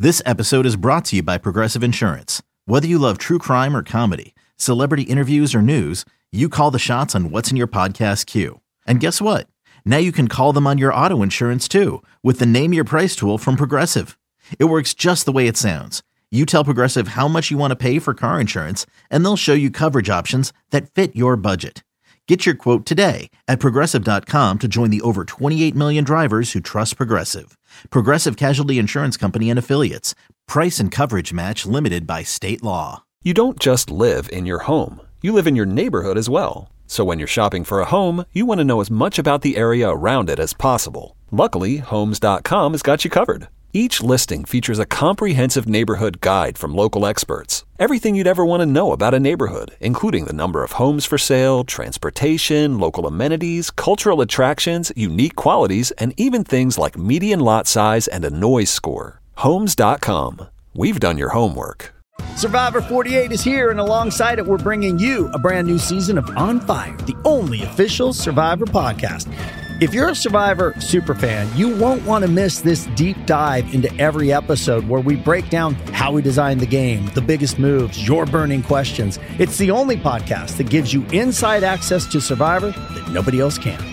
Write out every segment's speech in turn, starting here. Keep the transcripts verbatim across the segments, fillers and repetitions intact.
This episode is brought to you by Progressive Insurance. Whether you love true crime or comedy, celebrity interviews or news, you call the shots on what's in your podcast queue. And guess what? Now you can call them on your auto insurance too with the Name Your Price tool from Progressive. It works just the way it sounds. You tell Progressive how much you want to pay for car insurance, and they'll show you coverage options that fit your budget. Get your quote today at Progressive dot com to join the over twenty-eight million drivers who trust Progressive. Progressive Casualty Insurance Company and Affiliates. Price and coverage match limited by state law. You don't just live in your home. You live in your neighborhood as well. So when you're shopping for a home, you want to know as much about the area around it as possible. Luckily, Homes dot com has got you covered. Each listing features a comprehensive neighborhood guide from local experts. Everything you'd ever want to know about a neighborhood, including the number of homes for sale, transportation, local amenities, cultural attractions, unique qualities, and even things like median lot size and a noise score. Homes dot com. We've done your homework. Survivor forty-eight is here, and alongside it, we're bringing you a brand new season of On Fire, the only official Survivor podcast. If you're a Survivor superfan, you won't want to miss this deep dive into every episode where we break down how we designed the game, the biggest moves, your burning questions. It's the only podcast that gives you inside access to Survivor that nobody else can.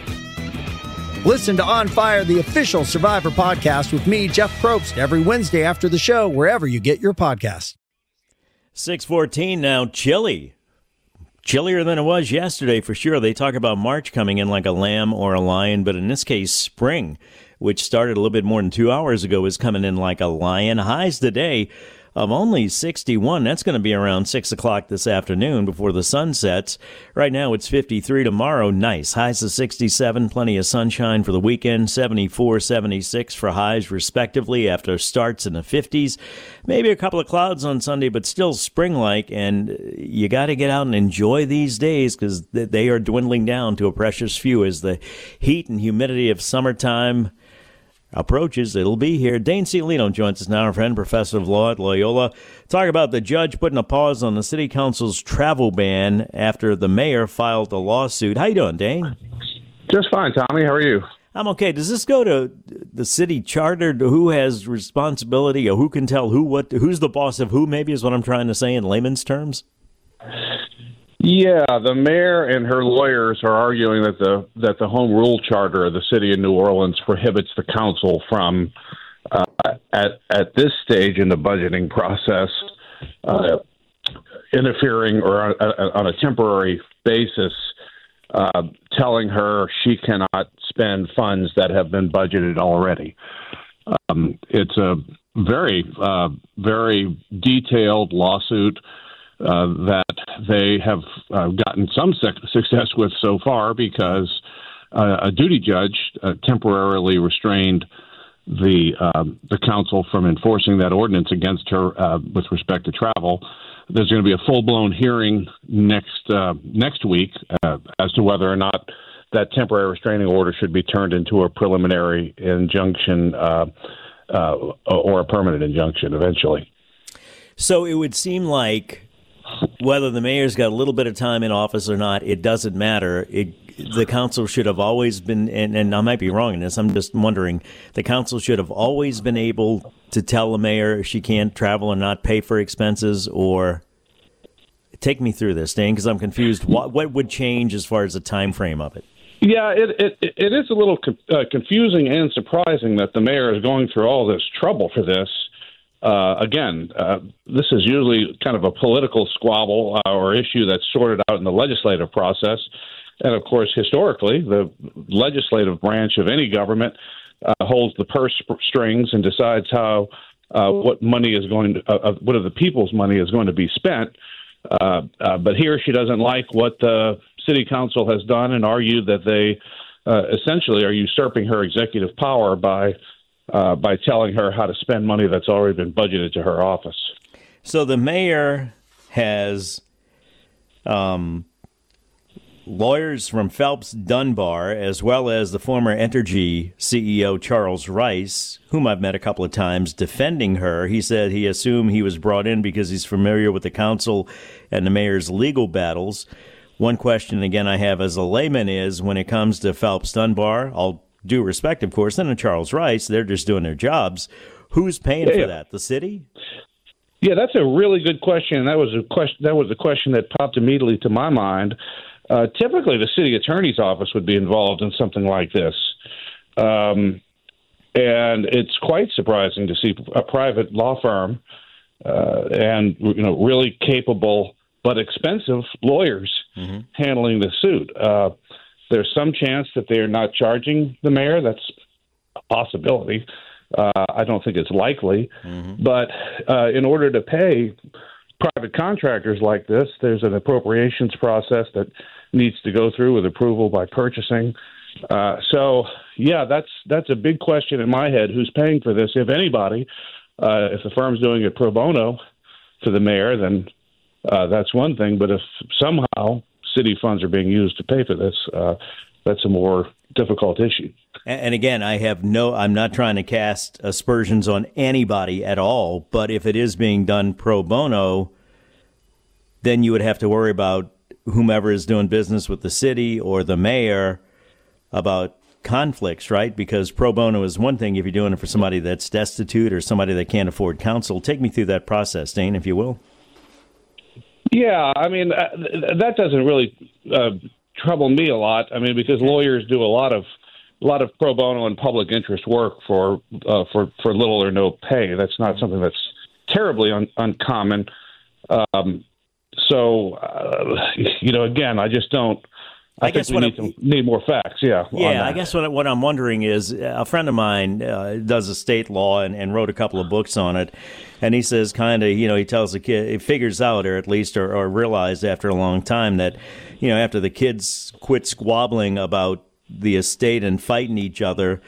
Listen to On Fire, the official Survivor podcast with me, Jeff Probst, every Wednesday after the show, wherever you get your podcasts. six fourteen now, chilly. Chillier than it was yesterday, for sure. They talk about March coming in like a lamb or a lion, but in this case, spring, which started a little bit more than two hours ago, is coming in like a lion. Highs today of only sixty-one. That's going to be around six o'clock this afternoon before the sun sets. Right now, it's fifty-three. Tomorrow, nice. Highs of sixty-seven. Plenty of sunshine for the weekend. seventy-four, seventy-six for highs, respectively, after starts in the fifties. Maybe a couple of clouds on Sunday, but still spring-like. And you got to get out and enjoy these days because they are dwindling down to a precious few as the heat and humidity of summertime approaches. It'll be here. Dane Ciolino joins us now, our friend, professor of law at Loyola. Talk about the judge putting a pause on the city council's travel ban after the mayor filed a lawsuit. How you doing, Dane? Just fine, Tommy. How are you? I'm okay. Does this go to the city charter? Who has responsibility, or who can tell who what? Who's the boss of who? Maybe is what I'm trying to say in layman's terms. Yeah, the mayor and her lawyers are arguing that the that the home rule charter of the city of New Orleans prohibits the council from, uh, at at this stage in the budgeting process, uh, interfering or on, on a temporary basis, uh, telling her she cannot spend funds that have been budgeted already. Um, it's a very uh, very detailed lawsuit Uh, that they have uh, gotten some sec- success with so far because uh, a duty judge uh, temporarily restrained the uh, the council from enforcing that ordinance against her uh, with respect to travel. There's going to be a full-blown hearing next uh, next week uh, as to whether or not that temporary restraining order should be turned into a preliminary injunction uh, uh, or a permanent injunction eventually. So it would seem like whether the mayor's got a little bit of time in office or not, it doesn't matter. It, the council should have always been, and, and I might be wrong in this, I'm just wondering, the council should have always been able to tell the mayor she can't travel or not pay for expenses, or take me through this, Dane, because I'm confused. What, what would change as far as the time frame of it? Yeah, it it, it is a little co- uh, confusing and surprising that the mayor is going through all this trouble for this. Uh, again, uh, this is usually kind of a political squabble uh, or issue that's sorted out in the legislative process. And, of course, historically, the legislative branch of any government uh, holds the purse strings and decides how uh, what money is going to, uh, what of the people's money is going to be spent. Uh, uh, but here she doesn't like what the city council has done and argued that they uh, essentially are usurping her executive power by Uh, by telling her how to spend money that's already been budgeted to her office. So the mayor has um, lawyers from Phelps Dunbar, as well as the former Entergy C E O Charles Rice, whom I've met a couple of times, defending her. He said he assumed he was brought in because he's familiar with the council and the mayor's legal battles. One question, again, I have as a layman is, when it comes to Phelps Dunbar, I'll due respect, of course, and to Charles Rice, they're just doing their jobs. Who's paying yeah, for yeah. that? The city? Yeah, that's a really good question. That was a question. That was a question that popped immediately to my mind. Uh, typically, the city attorney's office would be involved in something like this, um, and it's quite surprising to see a private law firm uh, and you know really capable but expensive lawyers mm-hmm. handling the suit. Uh, there's some chance that they are not charging the mayor. That's a possibility. Uh, I don't think it's likely. Mm-hmm. But uh, in order to pay private contractors like this, there's an appropriations process that needs to go through with approval by purchasing. Uh, so, yeah, that's that's a big question in my head. Who's paying for this? If anybody, uh, if the firm's doing it pro bono for the mayor, then uh, that's one thing. But if somehow city funds are being used to pay for this, uh, that's a more difficult issue. And again, I have no, I'm not trying to cast aspersions on anybody at all, but if it is being done pro bono, then you would have to worry about whomever is doing business with the city or the mayor about conflicts, right? Because pro bono is one thing if you're doing it for somebody that's destitute or somebody that can't afford counsel. Take me through that process, Dane, if you will. Yeah, I mean, uh, that doesn't really uh, trouble me a lot. I mean, because lawyers do a lot of a lot of pro bono and public interest work for uh, for for little or no pay. That's not something that's terribly un- uncommon. Um, so, uh, you know, again, I just don't. I, I think we need, to, need more facts. Yeah. Yeah. I guess what what I'm wondering is a friend of mine uh, does estate law and, and wrote a couple of books on it, and he says kind of you know he tells the kid he figures out or at least or, or realized after a long time that you know after the kids quit squabbling about the estate and fighting each other,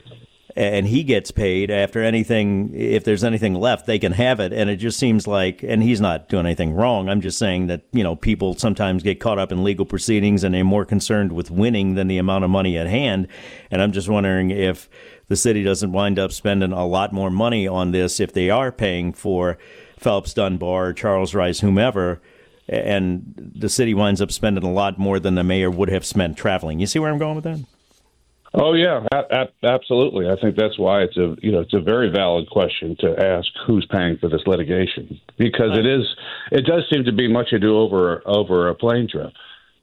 and he gets paid after anything, if there's anything left, they can have it. And it just seems like, and he's not doing anything wrong. I'm just saying that, you know, people sometimes get caught up in legal proceedings and they're more concerned with winning than the amount of money at hand. And I'm just wondering if the city doesn't wind up spending a lot more money on this if they are paying for Phelps Dunbar, Charles Rice, whomever, and the city winds up spending a lot more than the mayor would have spent traveling. You see where I'm going with that? Oh yeah, a- a- absolutely. I think that's why it's a you know it's a very valid question to ask who's paying for this litigation, because it is it does seem to be much ado over over a plane trip.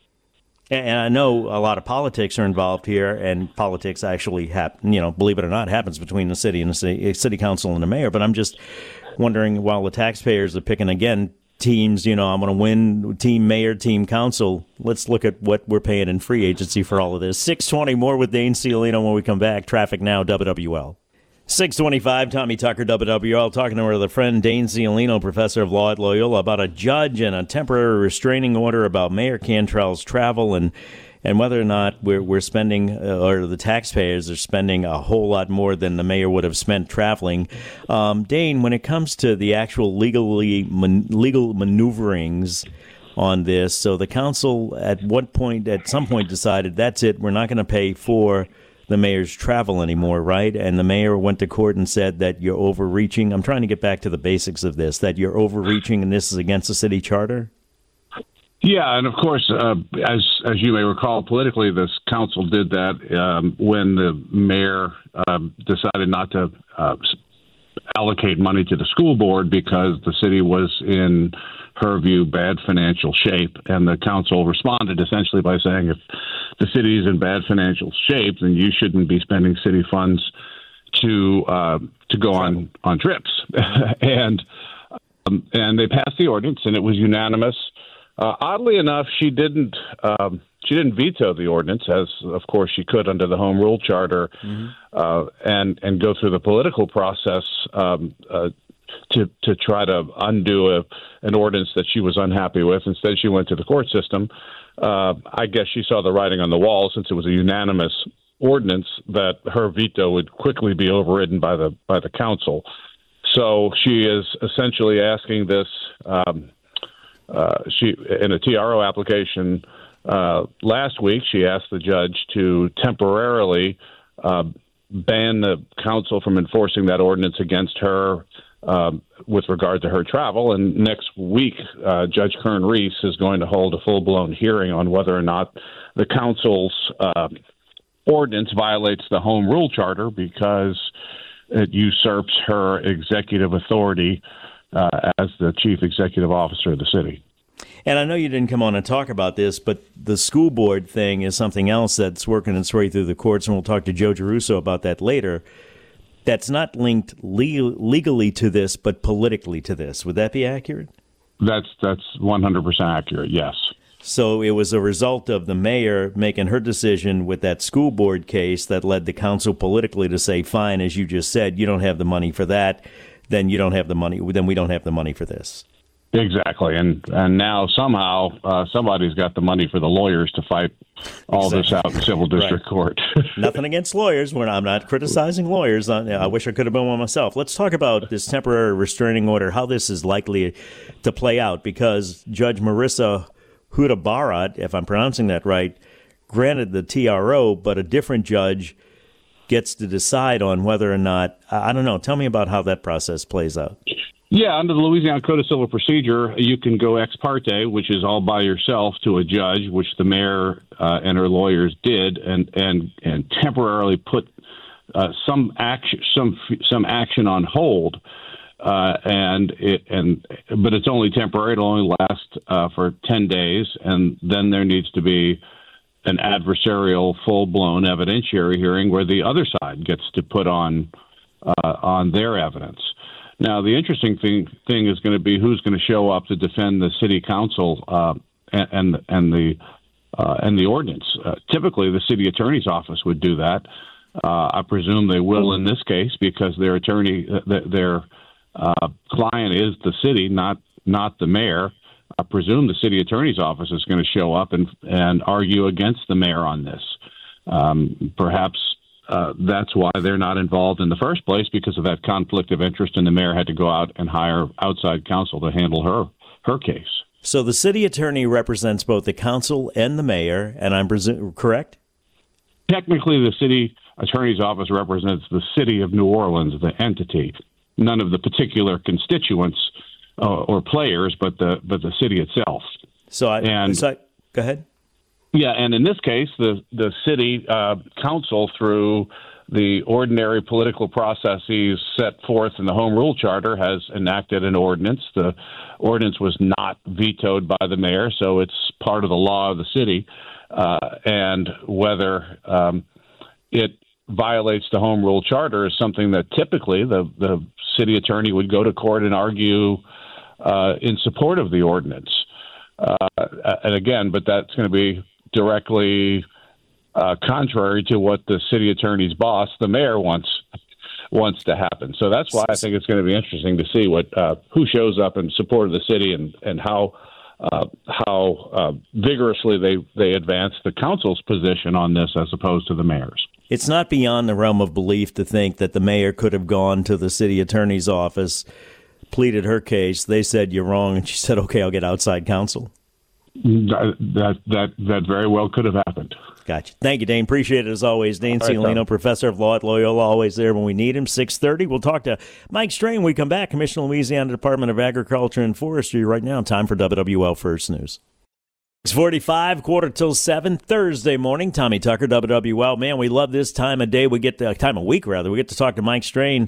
And I know a lot of politics are involved here, and politics actually happen. You know, believe it or not, happens between the city and the city, city council and the mayor. But I'm just wondering, while the taxpayers are picking again teams, you know, I'm going to win team mayor, team council. Let's look at what we're paying in free agency for all of this. six twenty more with Dane Ciolino when we come back. Traffic now, W W L. six twenty-five, Tommy Tucker, W W L, talking to our other friend, Dane Ciolino, professor of law at Loyola, about a judge and a temporary restraining order about Mayor Cantrell's travel and and whether or not we're, we're spending, uh, or the taxpayers are spending a whole lot more than the mayor would have spent traveling. Um, Dane, when it comes to the actual legally man, legal maneuverings on this, so the council at what point, at some point decided, that's it, we're not going to pay for the mayor's travel anymore, right? And the mayor went to court and said that you're overreaching. I'm trying to get back to the basics of this, that you're overreaching and this is against the city charter? Yeah, and of course, uh, as as you may recall, politically, this council did that um, when the mayor um, decided not to uh, allocate money to the school board because the city was, in her view, bad financial shape. And the council responded essentially by saying, if the city is in bad financial shape, then you shouldn't be spending city funds to uh, to go on on trips. and um, and they passed the ordinance, and it was unanimous. Uh, oddly enough, she didn't um, she didn't veto the ordinance, as of course she could under the Home Rule Charter, mm-hmm. uh, and and go through the political process um, uh, to to try to undo a, an ordinance that she was unhappy with. Instead, she went to the court system. Uh, I guess she saw the writing on the wall, since it was a unanimous ordinance, that her veto would quickly be overridden by the by the council. So she is essentially asking this. Um, Uh, she, in a T R O application uh, last week, she asked the judge to temporarily uh, ban the council from enforcing that ordinance against her uh, with regard to her travel. And next week, uh, Judge Kern Reese is going to hold a full-blown hearing on whether or not the council's uh, ordinance violates the Home Rule Charter, because it usurps her executive authority uh, as the chief executive officer of the city. And I know you didn't come on and talk about this, but the school board thing is something else that's working its way through the courts, and we'll talk to Joe Giarrusso about that later. That's not linked le- legally to this, but politically to this. Would that be accurate? That's that's one hundred percent accurate, yes. So it was a result of the mayor making her decision with that school board case that led the council politically to say, fine, as you just said, you don't have the money for that, then you don't have the money, then we don't have the money for this. Exactly, and and now somehow uh, somebody's got the money for the lawyers to fight all exactly. this out in civil district right. court. Nothing against lawyers. When I'm not criticizing lawyers. I wish I could have been one myself. Let's talk about this temporary restraining order, how this is likely to play out, because Judge Marissa Huda-Barat, if I'm pronouncing that right, granted the T R O, but a different judge gets to decide on whether or not, I don't know, tell me about how that process plays out. Yeah, under the Louisiana Code of Civil Procedure, you can go ex parte, which is all by yourself, to a judge, which the mayor uh, and her lawyers did, and and and temporarily put uh, some action some some action on hold. Uh, and it and but it's only temporary; it'll only last uh, for ten days, and then there needs to be an adversarial, full-blown evidentiary hearing where the other side gets to put on uh, on their evidence. Now, the interesting thing thing is going to be who's going to show up to defend the city council uh, and, and and the uh, and the ordinance. Uh, typically, the city attorney's office would do that. Uh, I presume they will in this case because their attorney, uh, their uh, client is the city, not not the mayor. I presume the city attorney's office is going to show up and and argue against the mayor on this. Um, perhaps. Uh, that's why they're not involved in the first place, because of that conflict of interest, and the mayor had to go out and hire outside counsel to handle her her case. So the city attorney represents both the council and the mayor, and I'm presu- correct? Technically, the city attorney's office represents the city of New Orleans, the entity, none of the particular constituents uh, or players, but the but the city itself. So, I, and, so I, go ahead. Yeah, and in this case, the the city uh, council, through the ordinary political processes set forth in the Home Rule Charter, has enacted an ordinance. The ordinance was not vetoed by the mayor, so it's part of the law of the city. Uh, and whether um, it violates the Home Rule Charter is something that typically the, the city attorney would go to court and argue uh, in support of the ordinance. Uh, and again, but that's going to be directly uh, contrary to what the city attorney's boss, the mayor, wants wants to happen. So that's why I think it's going to be interesting to see what uh, who shows up in support of the city and and how uh, how uh, vigorously they they advance the council's position on this as opposed to the mayor's. It's not beyond the realm of belief to think that the mayor could have gone to the city attorney's office, pleaded her case. They said you're wrong, and she said, "Okay, I'll get outside counsel." That, that that that very well could have happened. Gotcha. Thank you, Dane. Appreciate it as always. Dane right, Ciolino, professor of law at Loyola, always there when we need him. six thirty. We'll talk to Mike Strain when we come back. Commissioner of Louisiana Department of Agriculture and Forestry right now. Time for W W L First News. six forty-five, quarter till seven, Thursday morning. Tommy Tucker, W W L. Man, we love this time of day. We get the time of week, rather. We get to talk to Mike Strain,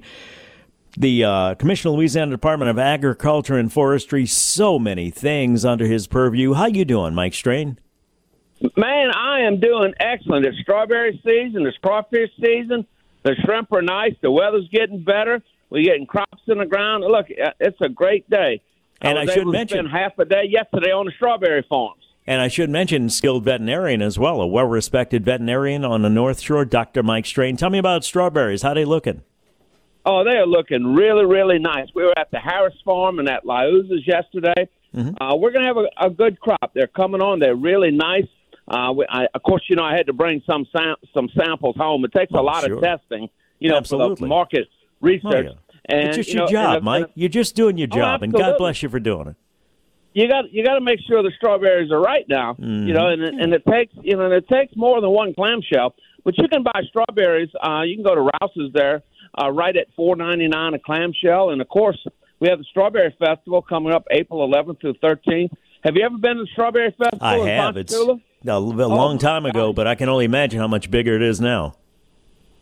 the uh, Commissioner of Louisiana Department of Agriculture and Forestry. So many things under his purview. How you doing, Mike Strain? Man, I am doing excellent. It's strawberry season. It's crawfish season. The shrimp are nice. The weather's getting better. We're getting crops in the ground. Look, it's a great day. And I, I should mention, spend half a day yesterday on the strawberry farms. And I should mention skilled veterinarian as well, a well-respected veterinarian on the North Shore, Doctor Mike Strain. Tell me about strawberries. How they looking? Oh, they are looking really, really nice. We were at the Harris Farm and at Liuzza's yesterday. Mm-hmm. Uh, we're going to have a, a good crop. They're coming on. They're really nice. Uh, we, I, of course, you know, I had to bring some sam- some samples home. It takes a oh, lot sure. of testing, you know, absolutely. for the market research. Oh, yeah. And, it's just you your know, job, and, Mike. And, You're just doing your job, oh, and God bless you for doing it. You got you got to make sure the strawberries are right now, mm-hmm. you know, and and it takes you know and it takes more than one clamshell. But you can buy strawberries. Uh, you can go to Rouse's there. Uh, right at four ninety-nine a clamshell. And, of course, we have the Strawberry Festival coming up April eleventh through thirteenth. Have you ever been to the Strawberry Festival? I have. It's a, a long time ago, but I can only imagine how much bigger it is now.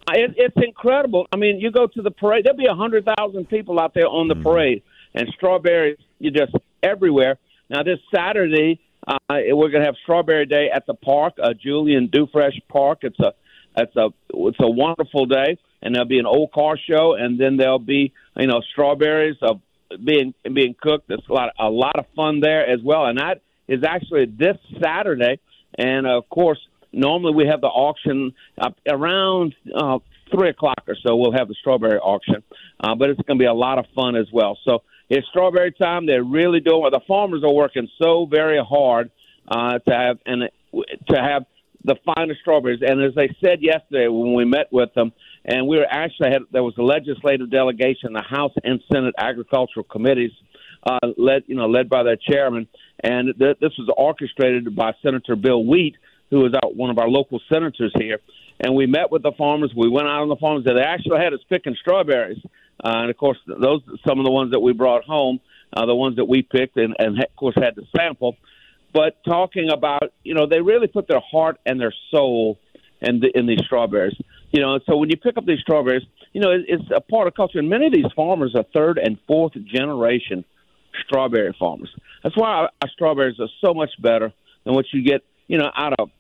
it, it's incredible. I mean, you go to the parade, there'll be one hundred thousand people out there on the mm. parade, and strawberries, you just everywhere. Now, this Saturday, uh, we're going to have Strawberry Day at the park, uh, Julian Dufresne Park. It's a it's a it's a wonderful day, and there'll be an old car show, and then there'll be you know strawberries uh, being being cooked. There's a lot a lot of fun there as well, and that is actually this Saturday. And of course, normally we have the auction uh, around uh, three o'clock or so. We'll have the strawberry auction, uh, but it's going to be a lot of fun as well. So it's strawberry time. They're really doing well. The farmers are working so very hard uh, to have and to have the finest strawberries. And as they said yesterday when we met with them, and we were actually had there was a legislative delegation, the House and Senate agricultural committees, uh, led you know led by their chairman, and th- this was orchestrated by Senator Bill Wheat, who is our, one of our local senators here. And we met with the farmers. We went out on the farms. They actually had us picking strawberries. Uh, and, of course, those some of the ones that we brought home, uh, the ones that we picked and, and, of course, had to sample. But talking about, you know, they really put their heart and their soul in, the, in these strawberries. You know, so when you pick up these strawberries, you know, it, it's a part of culture. And many of these farmers are third and fourth generation strawberry farmers. That's why our, our strawberries are so much better than what you get, you know, out of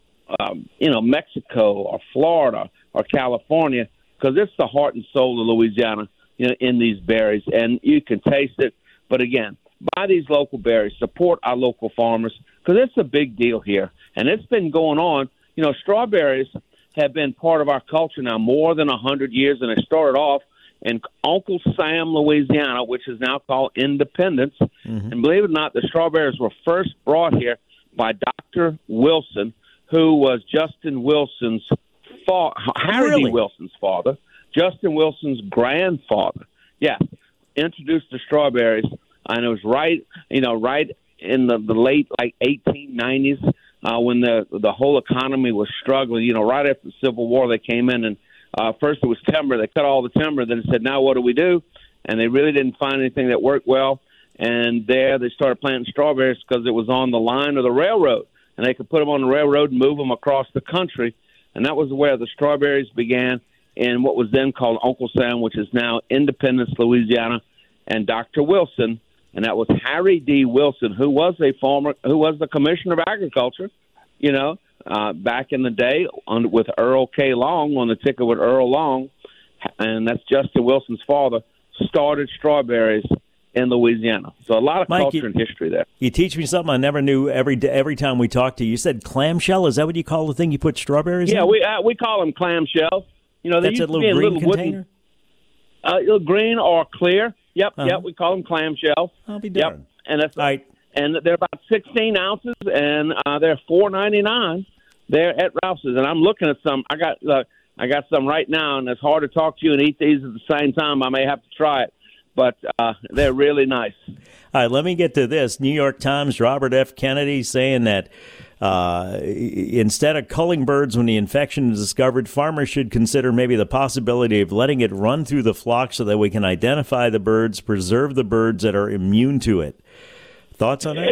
Um, you know, Mexico or Florida or California, because it's the heart and soul of Louisiana, you know, in these berries, and you can taste it. But again, buy these local berries, support our local farmers, because it's a big deal here, and it's been going on. You know, strawberries have been part of our culture now more than a hundred years, and it started off in Uncle Sam, Louisiana, which is now called Independence. Mm-hmm. And believe it or not, the strawberries were first brought here by Doctor Wilson, who was Justin Wilson's father, Harry really? D. Wilson's father, Justin Wilson's grandfather. Yeah, introduced the strawberries, and it was right, you know, right in the, the late like eighteen nineties uh, when the the whole economy was struggling. You know, right after the Civil War, they came in and uh, first it was timber. They cut all the timber. Then they said, "Now what do we do?" And they really didn't find anything that worked well. And there they started planting strawberries because it was on the line of the railroad. And they could put them on the railroad and move them across the country. And that was where the strawberries began in what was then called Uncle Sam, which is now Independence, Louisiana, and Doctor Wilson. And that was Harry D. Wilson, who was a former, who was the Commissioner of Agriculture, you know, uh, back in the day on, with Earl K. Long on the ticket with Earl Long. And that's Justin Wilson's father, started strawberries in Louisiana. So a lot of Mike, culture you, and history there. You teach me something I never knew every every time we talk to you. You said clamshell. Is that what you call the thing you put strawberries yeah, in? Yeah, we uh, we call them clamshells. You know, they That's used a to be little in green little container? wooden, uh, little green or clear. Yep, Uh-huh. yep. We call them clamshells. I'll be Yep, darned. and that's right. And they're about sixteen ounces, and uh, they're four ninety nine. They're at Rouse's, and I'm looking at some. I got uh, I got some right now, and it's hard to talk to you and eat these at the same time. I may have to try it. But uh, they're really nice. All right, let me get to this. New York Times, Robert F. Kennedy saying that uh, instead of culling birds when the infection is discovered, farmers should consider maybe the possibility of letting it run through the flock so that we can identify the birds, preserve the birds that are immune to it. Thoughts on that?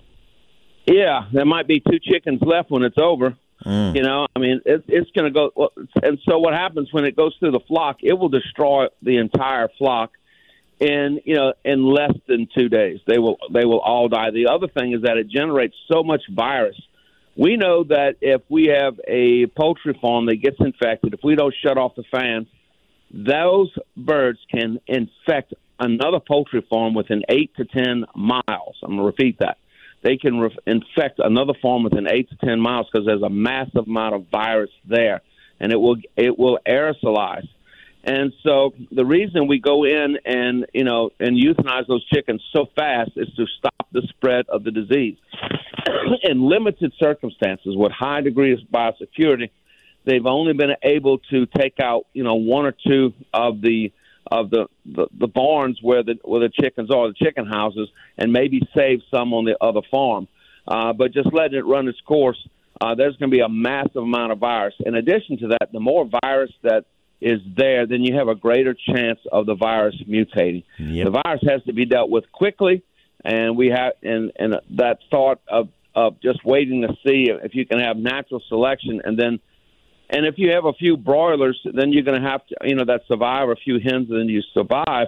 Yeah, there might be two chickens left when it's over. Mm. You know, I mean, it, it's going to go. Well, and so what happens when it goes through the flock, it will destroy the entire flock. In you know, in less than two days, they will they will all die. The other thing is that it generates so much virus. We know that if we have a poultry farm that gets infected, if we don't shut off the fans, those birds can infect another poultry farm within eight to ten miles. I'm going to repeat that. They can re- infect another farm within eight to ten miles because there's a massive amount of virus there, and it will it will aerosolize. And so the reason we go in and, you know, and euthanize those chickens so fast is to stop the spread of the disease. In limited circumstances, with high degrees of biosecurity, they've only been able to take out, you know, one or two of the of the, the, the barns where the where the chickens are, the chicken houses, and maybe save some on the other farm. Uh, but just letting it run its course, uh, there's going to be a massive amount of virus. In addition to that, the more virus that is there, then you have a greater chance of the virus mutating. Yep. The virus has to be dealt with quickly, and we have and, and that thought of, of just waiting to see if you can have natural selection and then And if you have a few broilers, then you're going to have to, you know, that survive, a few hens, and then you survive,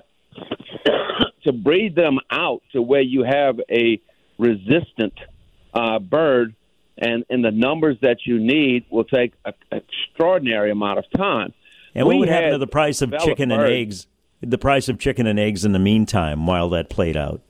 to breed them out to where you have a resistant uh, bird, and, and the numbers that you need will take an extraordinary amount of time. And what we would happen to the price of chicken birds, and eggs, the price of chicken and eggs in the meantime while that played out?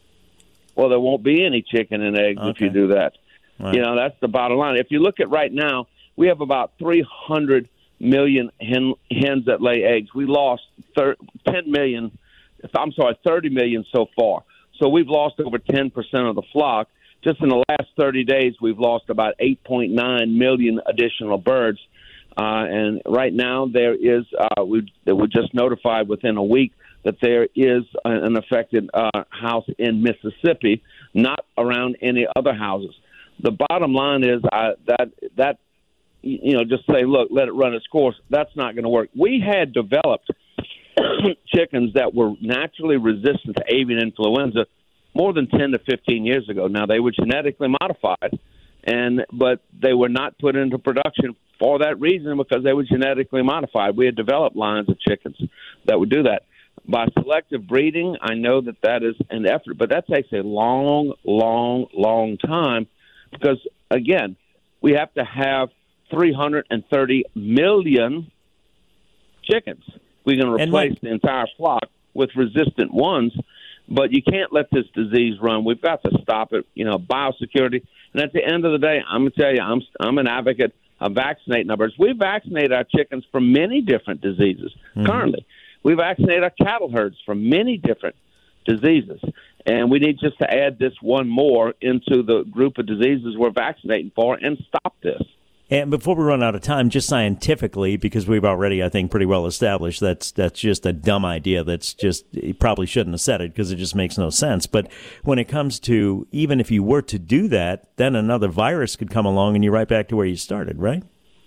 Well, there won't be any chicken and eggs okay. if you do that. Right. You know, that's the bottom line. If you look at right now, we have about three hundred million hen, hens that lay eggs. We lost thir- ten million, I'm sorry, thirty million so far. So we've lost over ten percent of the flock. Just in the last thirty days, we've lost about eight point nine million additional birds. Uh, and right now, there is, uh, we, they were just notified within a week that there is an affected uh, house in Mississippi, not around any other houses. The bottom line is uh, that, that, you know, just say, look, let it run its course. That's not going to work. We had developed chickens that were naturally resistant to avian influenza more than ten to fifteen years ago. Now, they were genetically modified, and but they were not put into production for that reason, because they were genetically modified. We had developed lines of chickens that would do that. By selective breeding, I know that that is an effort, but that takes a long, long, long time because, again, we have to have three hundred thirty million chickens. We're going to replace the entire flock with resistant ones, but you can't let this disease run. We've got to stop it, you know, biosecurity. And at the end of the day, I'm going to tell you, I'm, I'm an advocate of vaccinating our birds. We vaccinate our chickens for many different diseases mm-hmm. currently. We vaccinate our cattle herds for many different diseases. And we need just to add this one more into the group of diseases we're vaccinating for and stop this. And before we run out of time, just scientifically, because we've already, I think, pretty well established that's that's just a dumb idea. That's just, you probably shouldn't have said it because it just makes no sense. But when it comes to, even if you were to do that, then another virus could come along and you're right back to where you started, right?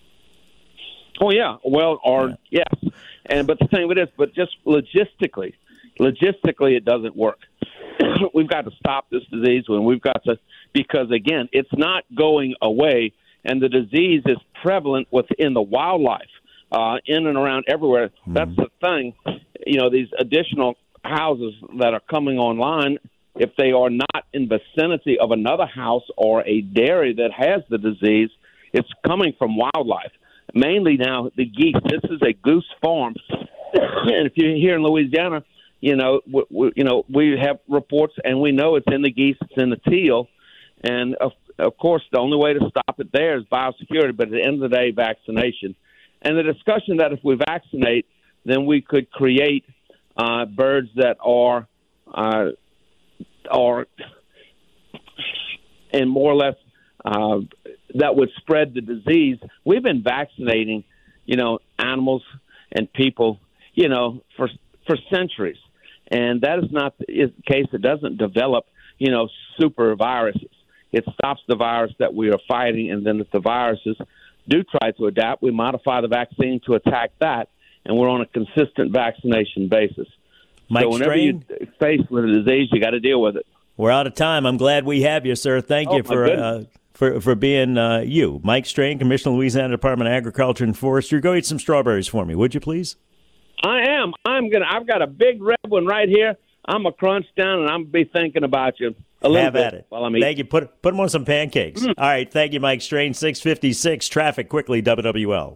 Oh, yeah. Well, or, yeah. yes. And but the thing with this, but just logistically, logistically, it doesn't work. We've got to stop this disease when we've got to, because, again, it's not going away. And the disease is prevalent within the wildlife, uh, in and around everywhere. Mm-hmm. That's the thing. You know, these additional houses that are coming online, if they are not in vicinity of another house or a dairy that has the disease, it's coming from wildlife. Mainly now the geese. This is a goose farm. And if you're here in Louisiana, you know, we, we, you know, we have reports, and we know it's in the geese, it's in the teal. And, of Of course, the only way to stop it there is biosecurity, but at the end of the day, vaccination. And the discussion that if we vaccinate, then we could create uh, birds that are, uh, are and more or less uh, that would spread the disease. We've been vaccinating, you know, animals and people, you know, for for centuries. And that is not the case. It doesn't develop, you know, super viruses. It stops the virus that we are fighting, and then if the viruses do try to adapt, we modify the vaccine to attack that, and we're on a consistent vaccination basis. Mike so whenever Strain, you're faced with a disease, you got to deal with it. We're out of time. I'm glad we have you, sir. Thank oh, you for uh, for for being uh, you. Mike Strain, Commissioner, Louisiana Department of Agriculture and Forestry. Go eat some strawberries for me, would you please? I am. I'm gonna. I've got a big red one right here. I'm a crunch down, and I'm gonna be thinking about you. A little Have bit at it. While I'm eating. Thank you. Put put them on some pancakes. Mm. All right. Thank you, Mike Strain. six fifty-six traffic quickly. W W L.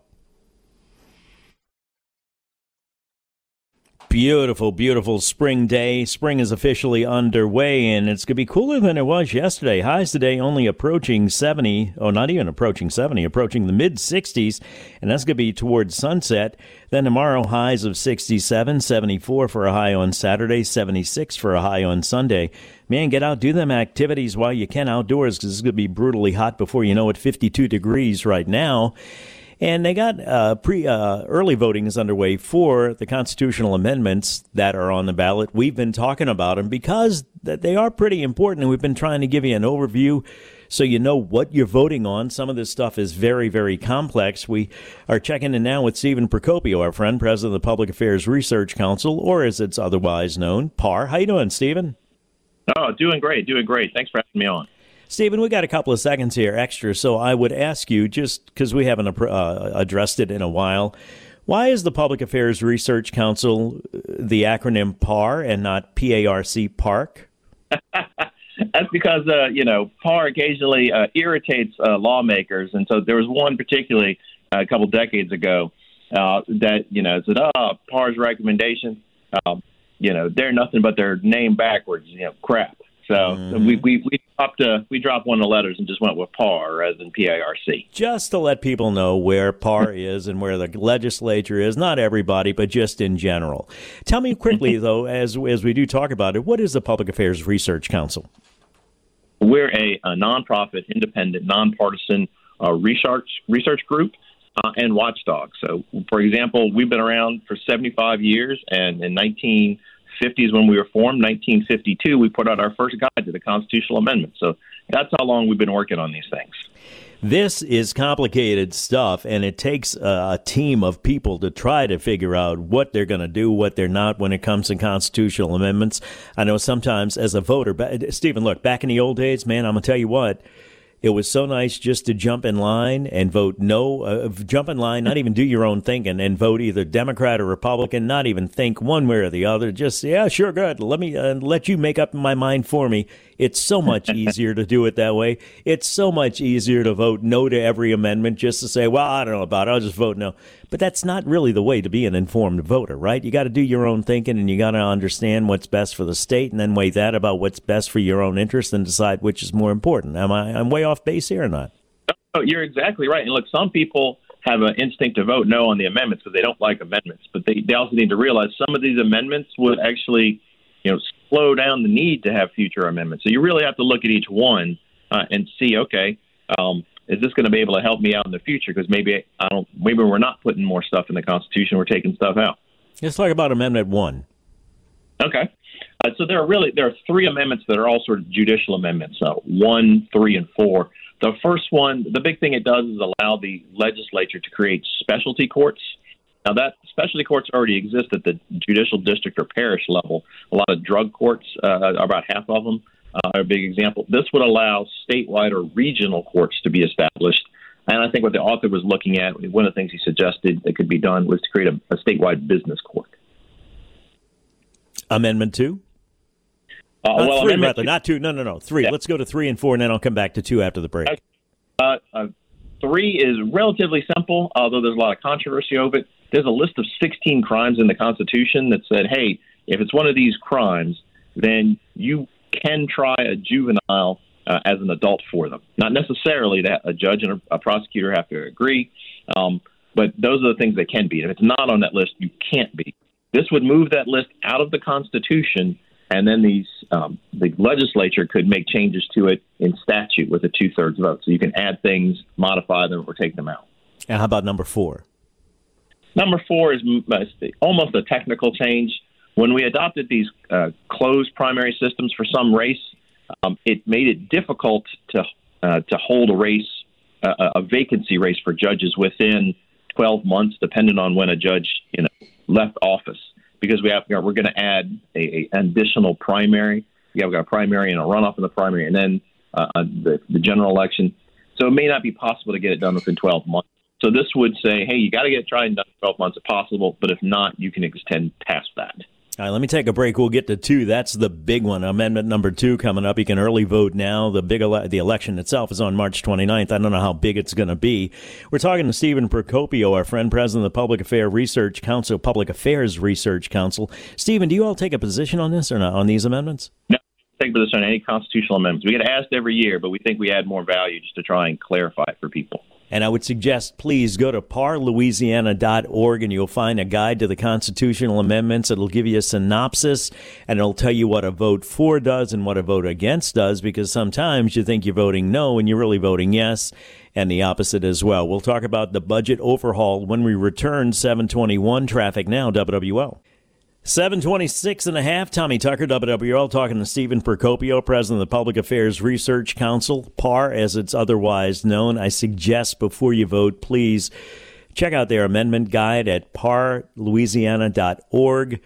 Beautiful, beautiful spring day. Spring is officially underway, and it's going to be cooler than it was yesterday. Highs today only approaching seventy. Oh, not even approaching seventy, approaching the mid-sixties, and that's going to be towards sunset. Then tomorrow, highs of sixty-seven, seventy-four for a high on Saturday, seventy-six for a high on Sunday. Man, get out, do them activities while you can outdoors, because it's going to be brutally hot before you know it, fifty-two degrees right now. And they got uh, pre uh, early voting is underway for the constitutional amendments that are on the ballot. We've been talking about them because they are pretty important, and we've been trying to give you an overview so you know what you're voting on. Some of this stuff is very, very complex. We are checking in now with Stephen Procopio, our friend, president of the Public Affairs Research Council, or as it's otherwise known, P A R. How you doing, Stephen? Oh, doing great, doing great. Thanks for having me on. Stephen, we got a couple of seconds here extra, so I would ask you, just because we haven't uh, addressed it in a while, why is the Public Affairs Research Council the acronym PAR and not P A R C, PARC? That's because, uh, you know, PAR occasionally uh, irritates uh, lawmakers. And so there was one particularly uh, a couple decades ago uh, that, you know, said, oh, PAR's recommendation, um, you know, they're nothing but their name backwards, you know, crap. So, mm. so we, we, we, dropped, uh, we dropped one of the letters and just went with PAR rather than P A R C. Just to let people know where PAR is and where the legislature is, not everybody, but just in general. Tell me quickly, though, as, as we do talk about it, what is the Public Affairs Research Council? We're a, a nonprofit, independent, nonpartisan uh, research research group uh, and watchdog. So, for example, we've been around for seventy-five years, and in nineteen fifties when we were formed, nineteen fifty-two, we put out our first guide to the constitutional amendment. So that's how long we've been working on these things. This is complicated stuff, and it takes a, a team of people to try to figure out what they're going to do, what they're not when it comes to constitutional amendments. I know sometimes as a voter, but Stephen, look, back in the old days, man, I'm going to tell you what, it was so nice just to jump in line and vote no, uh, jump in line, not even do your own thinking, and vote either Democrat or Republican, not even think one way or the other. Just, yeah, sure, good. Let me uh, let you make up my mind for me. It's so much easier to do it that way. It's so much easier to vote no to every amendment just to say, well, I don't know about it. I'll just vote no. But that's not really the way to be an informed voter, right? You got to do your own thinking, and you got to understand what's best for the state, and then weigh that about what's best for your own interest and decide which is more important. Am I I'm way off base here or not? Oh, you're exactly right. And look, some people have an instinct to vote no on the amendments because they don't like amendments. But they, they also need to realize some of these amendments would actually, you know, slow down the need to have future amendments. So you really have to look at each one uh, and see, okay, um, is this going to be able to help me out in the future? Because maybe I don't. Maybe we're not putting more stuff in the Constitution. We're taking stuff out. Let's talk about Amendment One. Okay. Uh, so there are really there are three amendments that are all sort of judicial amendments. Uh, one, three, and four. The first one, the big thing it does is allow the legislature to create specialty courts. Now, that specialty courts already exist at the judicial district or parish level. A lot of drug courts, uh, about half of them, uh, are a big example. This would allow statewide or regional courts to be established. And I think what the author was looking at, one of the things he suggested that could be done was to create a, a statewide business court. Amendment two? Uh, uh, well, three, Amendment rather. two. Not two. No, no, no. Three. Yeah. Let's go to three and four, and then I'll come back to two after the break. Uh, uh, three is relatively simple, although there's a lot of controversy over it. There's a list of sixteen crimes in the Constitution that said, hey, if it's one of these crimes, then you can try a juvenile uh, as an adult for them. Not necessarily that a judge and a, a prosecutor have to agree, um, but those are the things that can be. And if it's not on that list, you can't be. This would move that list out of the Constitution, and then these um, the legislature could make changes to it in statute with a two-thirds vote. So you can add things, modify them, or take them out. And how about number four? Number four is almost a technical change. When we adopted these uh, closed primary systems for some race, um, it made it difficult to uh, to hold a race, uh, a vacancy race for judges within twelve months, depending on when a judge you know left office. Because we have, you know, we're going to add a, a, an additional primary. We have got a primary and a runoff in the primary, and then uh, the, the general election. So it may not be possible to get it done within twelve months. So this would say, hey, you got to get it tried and done in twelve months if possible, but if not, you can extend past that. All right, let me take a break. We'll get to two. That's the big one. Amendment number two coming up. You can early vote now. The big ele- the election itself is on March twenty-ninth. I don't know how big it's going to be. We're talking to Stephen Procopio, our friend, president of the Public Affairs Research Council, Public Affairs Research Council. Stephen, do you all take a position on this or not, on these amendments? No, take a position on any constitutional amendments. We get asked every year, but we think we add more value just to try and clarify it for people. And I would suggest, please go to par louisiana dot org and you'll find a guide to the constitutional amendments. It'll give you a synopsis and it'll tell you what a vote for does and what a vote against does, because sometimes you think you're voting no and you're really voting yes, and the opposite as well. We'll talk about the budget overhaul when we return. Seven twenty-one traffic now, W W L. seven twenty-six and a half, Tommy Tucker, W W L, talking to Stephen Procopio, president of the Public Affairs Research Council, PAR as it's otherwise known. I suggest before you vote, please check out their amendment guide at par louisiana dot org.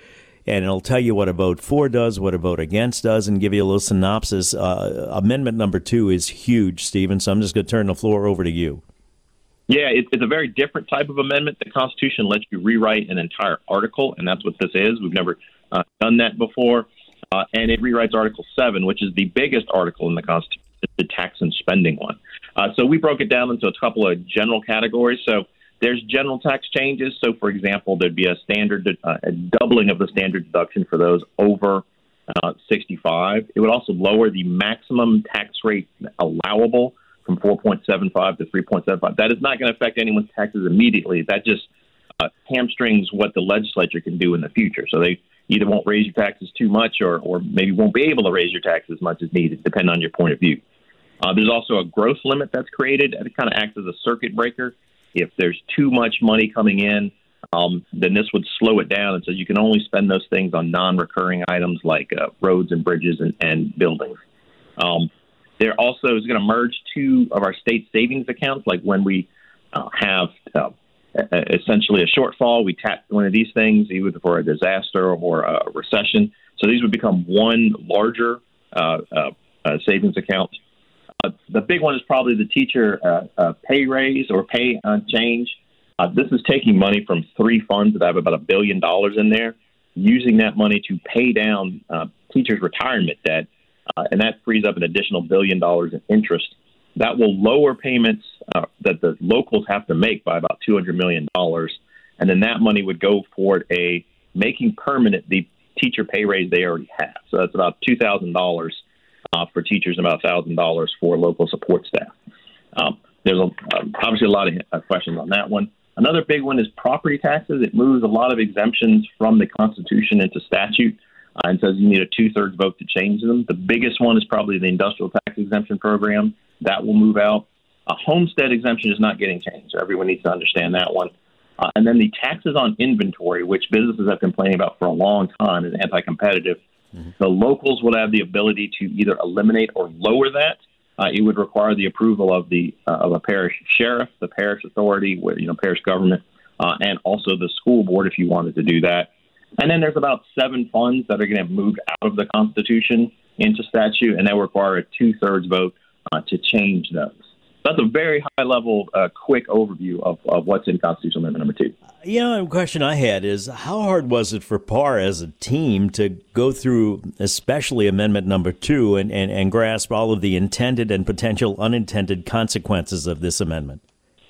and it'll tell you what a vote for does, what a vote against does, and give you a little synopsis. Uh, amendment number two is huge, Stephen, so I'm just going to turn the floor over to you. Yeah, it, it's a very different type of amendment. The Constitution lets you rewrite an entire article, and that's what this is. We've never uh, done that before. Uh, and it rewrites Article seven, which is the biggest article in the Constitution, the tax and spending one. Uh, so we broke it down into a couple of general categories. So there's general tax changes. So, for example, there'd be a standard, uh, a doubling of the standard deduction for those over uh, sixty-five. It would also lower the maximum tax rate allowable from four point seven five to three point seven five. That is not going to affect anyone's taxes immediately. That just uh, hamstrings what the legislature can do in the future. So they either won't raise your taxes too much or, or maybe won't be able to raise your taxes as much as needed, depending on your point of view. Uh, there's also a gross limit that's created. It kind of acts as a circuit breaker. If there's too much money coming in, um, then this would slow it down. And so you can only spend those things on non-recurring items like uh, roads and bridges and, and buildings. Um, there also is going to merge two of our state savings accounts, like when we uh, have uh, essentially a shortfall, we tap one of these things either for a disaster or a recession. So these would become one larger uh, uh, uh, savings account. Uh, the big one is probably the teacher uh, uh, pay raise or pay uh, change. Uh, this is taking money from three funds that have about a billion dollars in there, using that money to pay down uh, teachers' retirement debt, uh, and that frees up an additional billion dollars in interest. That will lower payments uh, that the locals have to make by about two hundred million dollars, and then that money would go toward a making permanent the teacher pay raise they already have. So that's about two thousand dollars uh, for teachers and about one thousand dollars for local support staff. Um, there's a, um, obviously a lot of uh, questions on that one. Another big one is property taxes. It moves a lot of exemptions from the Constitution into statute uh, and says you need a two-thirds vote to change them. The biggest one is probably the industrial tax exemption program. That will move out. A homestead exemption is not getting changed. Everyone needs to understand that one. Uh, and then the taxes on inventory, which businesses have complaining about for a long time, is anti-competitive. Mm-hmm. The locals will have the ability to either eliminate or lower that. Uh, it would require the approval of the uh, of a parish sheriff, the parish authority, you know, parish government, uh, and also the school board if you wanted to do that. And then there's about seven funds that are going to have moved out of the Constitution into statute, and they require a two-thirds vote uh, to change those. That's a very high-level, uh, quick overview of, of what's in Constitutional Amendment number two. You know, a question I had is, how hard was it for P A R as a team to go through, especially Amendment number two, and, and, and grasp all of the intended and potential unintended consequences of this amendment?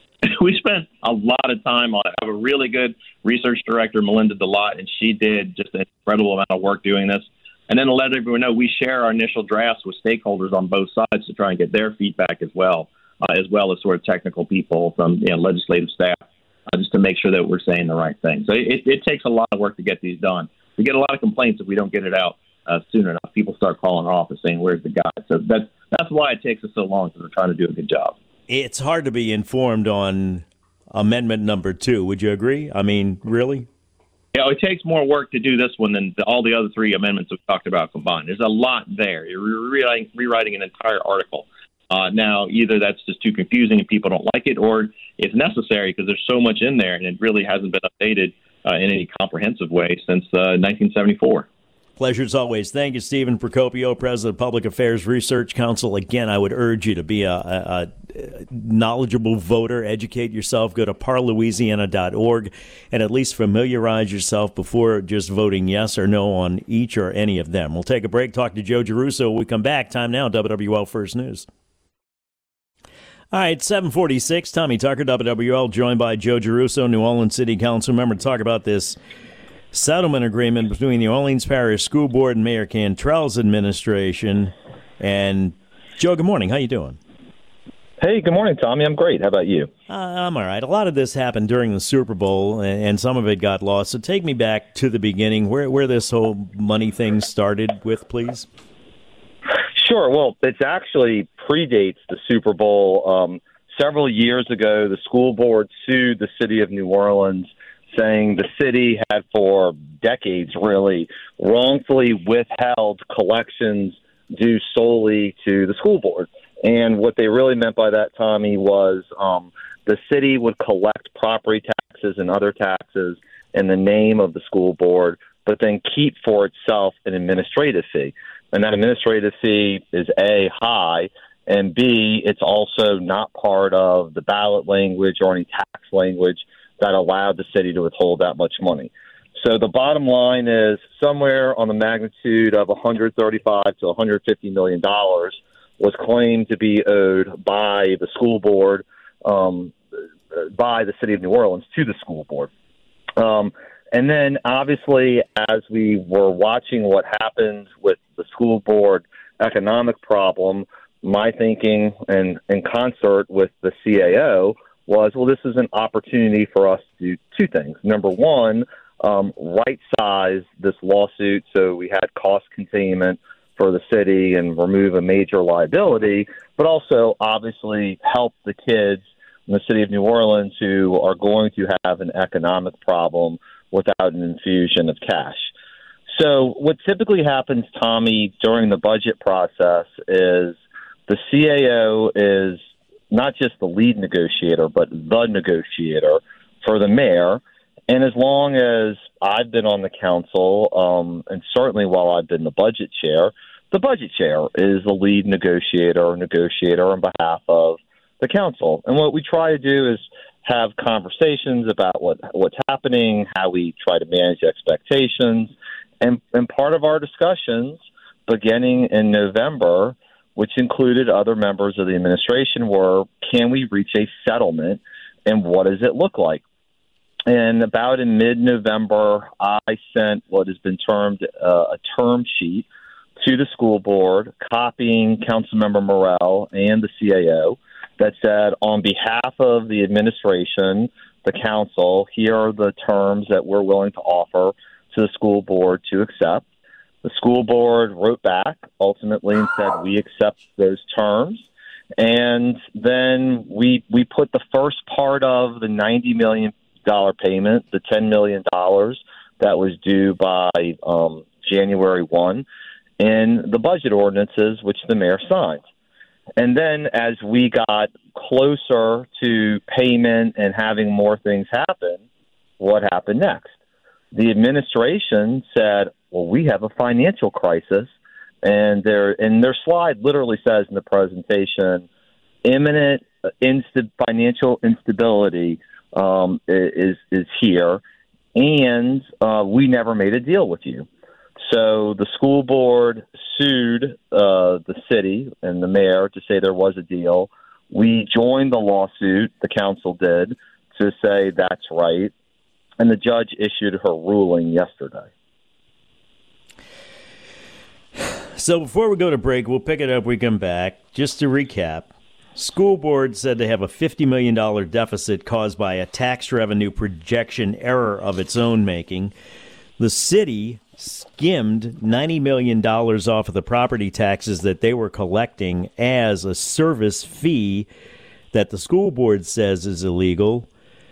We spent a lot of time on it. I have a really good research director, Melinda DeLotte, and she did just an incredible amount of work doing this. And then to let everyone know, we share our initial drafts with stakeholders on both sides to try and get their feedback as well. Uh, as well as sort of technical people from you know, legislative staff, uh, just to make sure that we're saying the right thing. So it, it takes a lot of work to get these done. We get a lot of complaints if we don't get it out uh, soon enough. People start calling our office saying, where's the guy? So that's, that's why it takes us so long, because we're trying to do a good job. It's hard to be informed on amendment number two. Would you agree? I mean, really? Yeah, it takes more work to do this one than the, all the other three amendments we've talked about combined. There's a lot there. You're rewriting, rewriting an entire article. Uh, now, either that's just too confusing and people don't like it, or it's necessary because there's so much in there and it really hasn't been updated uh, in any comprehensive way since uh, nineteen seventy-four. Pleasure as always. Thank you, Stephen Procopio, President of Public Affairs Research Council. Again, I would urge you to be a, a, a knowledgeable voter. Educate yourself. Go to par louisiana dot org and at least familiarize yourself before just voting yes or no on each or any of them. We'll take a break, talk to Joe Giarrusso. When we come back, time now, W W L First News. All right, seven forty-six, Tommy Tucker, W W L, joined by Joe Giarrusso, New Orleans City Council member, to talk about this settlement agreement between the Orleans Parish School Board and Mayor Cantrell's administration. And, Joe, good morning. How you doing? Hey, good morning, Tommy. I'm great. How about you? Uh, I'm all right. A lot of this happened during the Super Bowl, and, and some of it got lost. So take me back to the beginning, where, where this whole money thing started with, please. Sure. Well, it actually predates the Super Bowl. Um, several years ago, the school board sued the city of New Orleans, saying the city had for decades really wrongfully withheld collections due solely to the school board. And what they really meant by that, Tommy, was um, the city would collect property taxes and other taxes in the name of the school board, but then keep for itself an administrative fee. And that administrative fee is A, high, and B, it's also not part of the ballot language or any tax language that allowed the city to withhold that much money. So the bottom line is somewhere on the magnitude of one hundred thirty-five to one hundred fifty million dollars was claimed to be owed by the school board, um, by the city of New Orleans to the school board. Um, and then obviously, as we were watching what happened with the school board economic problem, my thinking and in concert with the C A O was, well, this is an opportunity for us to do two things. Number one, um, right-size this lawsuit so we had cost containment for the city and remove a major liability, but also obviously help the kids in the city of New Orleans who are going to have an economic problem without an infusion of cash. So what typically happens, Tommy, during the budget process is the C A O is not just the lead negotiator, but the negotiator for the mayor. And as long as I've been on the council, um, and certainly while I've been the budget chair, the budget chair is the lead negotiator or negotiator on behalf of the council. And what we try to do is have conversations about what what's happening, how we try to manage expectations. And, and part of our discussions beginning in November, which included other members of the administration, were, can we reach a settlement and what does it look like? And about in mid-November, I sent what has been termed uh, a term sheet to the school board, copying Councilmember Morell and the C A O, that said, on behalf of the administration, the council, here are the terms that we're willing to offer to the school board to accept. The school board wrote back ultimately and said, we accept those terms. And then we we put the first part of the ninety million dollars payment, the ten million dollars that was due by um, January first, in the budget ordinances, which the mayor signed. And then as we got closer to payment and having more things happen, what happened next? The administration said, well, we have a financial crisis. And their, and their slide literally says in the presentation, imminent insta- financial instability um, is, is here, and uh, we never made a deal with you. So the school board sued uh, the city and the mayor to say there was a deal. We joined the lawsuit, the council did, to say that's right. And the judge issued her ruling yesterday. So before we go to break, we'll pick it up when we come back. Just to recap, school board said they have a fifty million dollars deficit caused by a tax revenue projection error of its own making. The city skimmed ninety million dollars off of the property taxes that they were collecting as a service fee that the school board says is illegal.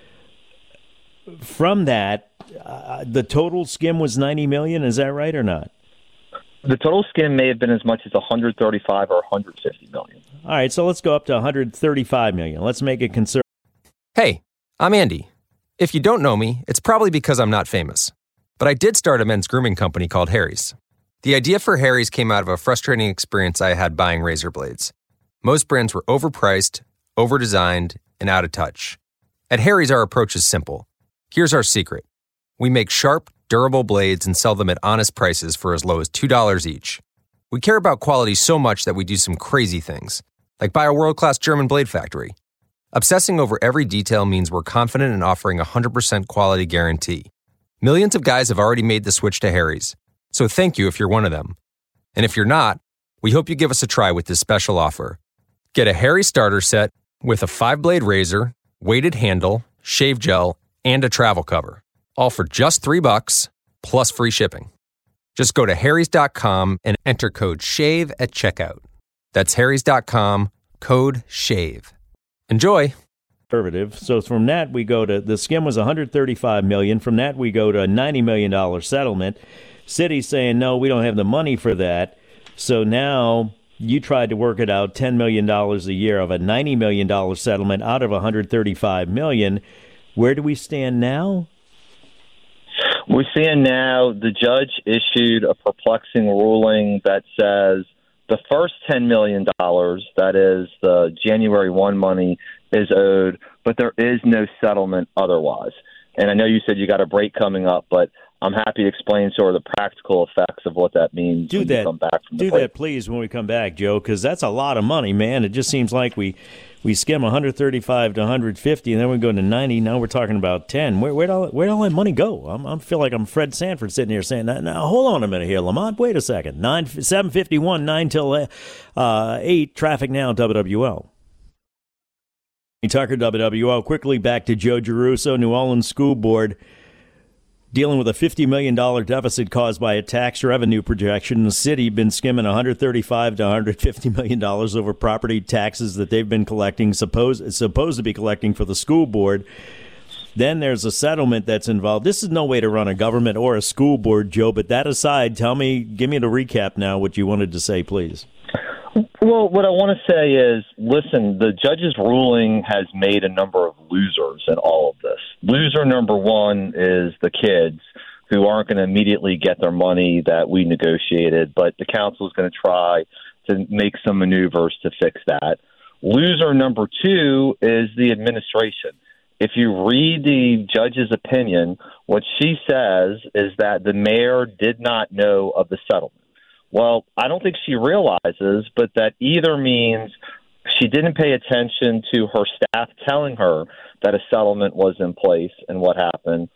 From that, uh, the total skim was ninety million dollars. Is that right or not? The total skim may have been as much as one hundred thirty-five or one hundred fifty million. All right, so let's go up to one hundred thirty-five million. Let's make it conservative. Hey, I'm Andy. If you don't know me, it's probably because I'm not famous. But I did start a men's grooming company called Harry's. The idea for Harry's came out of a frustrating experience I had buying razor blades. Most brands were overpriced, overdesigned, and out of touch. At Harry's, our approach is simple. Here's our secret. We make sharp, durable blades and sell them at honest prices for as low as two dollars each. We care about quality so much that we do some crazy things, like buy a world-class German blade factory. Obsessing over every detail means we're confident in offering a one hundred percent quality guarantee. Millions of guys have already made the switch to Harry's, so thank you if you're one of them. And if you're not, we hope you give us a try with this special offer. Get a Harry starter set with a five-blade razor, weighted handle, shave gel, and a travel cover. All for just three bucks, plus free shipping. Just go to harrys dot com and enter code SHAVE at checkout. That's harrys dot com, code SHAVE. Enjoy! Conservative. So from that we go to, the skim was one hundred thirty-five million dollars. From that we go to a ninety million dollars settlement. City's saying, no, we don't have the money for that. So now you tried to work it out, ten million dollars a year of a ninety million dollars settlement out of one hundred thirty-five million dollars. Where do we stand now? We're seeing now the judge issued a perplexing ruling that says the first ten million dollars, that is the January first money, is owed, but there is no settlement otherwise. And I know you said you got a break coming up, but I'm happy to explain sort of the practical effects of what that means do when that. you come back from the Do break. that, please, when we come back, Joe, because that's a lot of money, man. It just seems like we we skim one thirty-five to one fifty, and then we go to ninety. Now we're talking about ten. Where, where'd, all, where'd all that money go? I'm, I feel like I'm Fred Sanford sitting here saying, now, now hold on a minute here, Lamont. Wait a second. Nine seven fifty-one, nine till uh, eight. Traffic now, W W L. Tucker, W W L. Quickly back to Joe Giarrusso, New Orleans School Board, dealing with a fifty million dollars deficit caused by a tax revenue projection. The city been skimming one thirty-five to one fifty million dollars over property taxes that they've been collecting, supposed supposed to be collecting for the school board. Then there's a settlement that's involved. This is no way to run a government or a school board, Joe, but that aside, tell me, give me the recap now, what you wanted to say, please. Well, what I want to say is, listen, the judge's ruling has made a number of losers in all of this. Loser number one is the kids, who aren't going to immediately get their money that we negotiated, but the council is going to try to make some maneuvers to fix that. Loser number two is the administration. If you read the judge's opinion, what she says is that the mayor did not know of the settlement. Well, I don't think she realizes, but that either means she didn't pay attention to her staff telling her that a settlement was in place and what happened,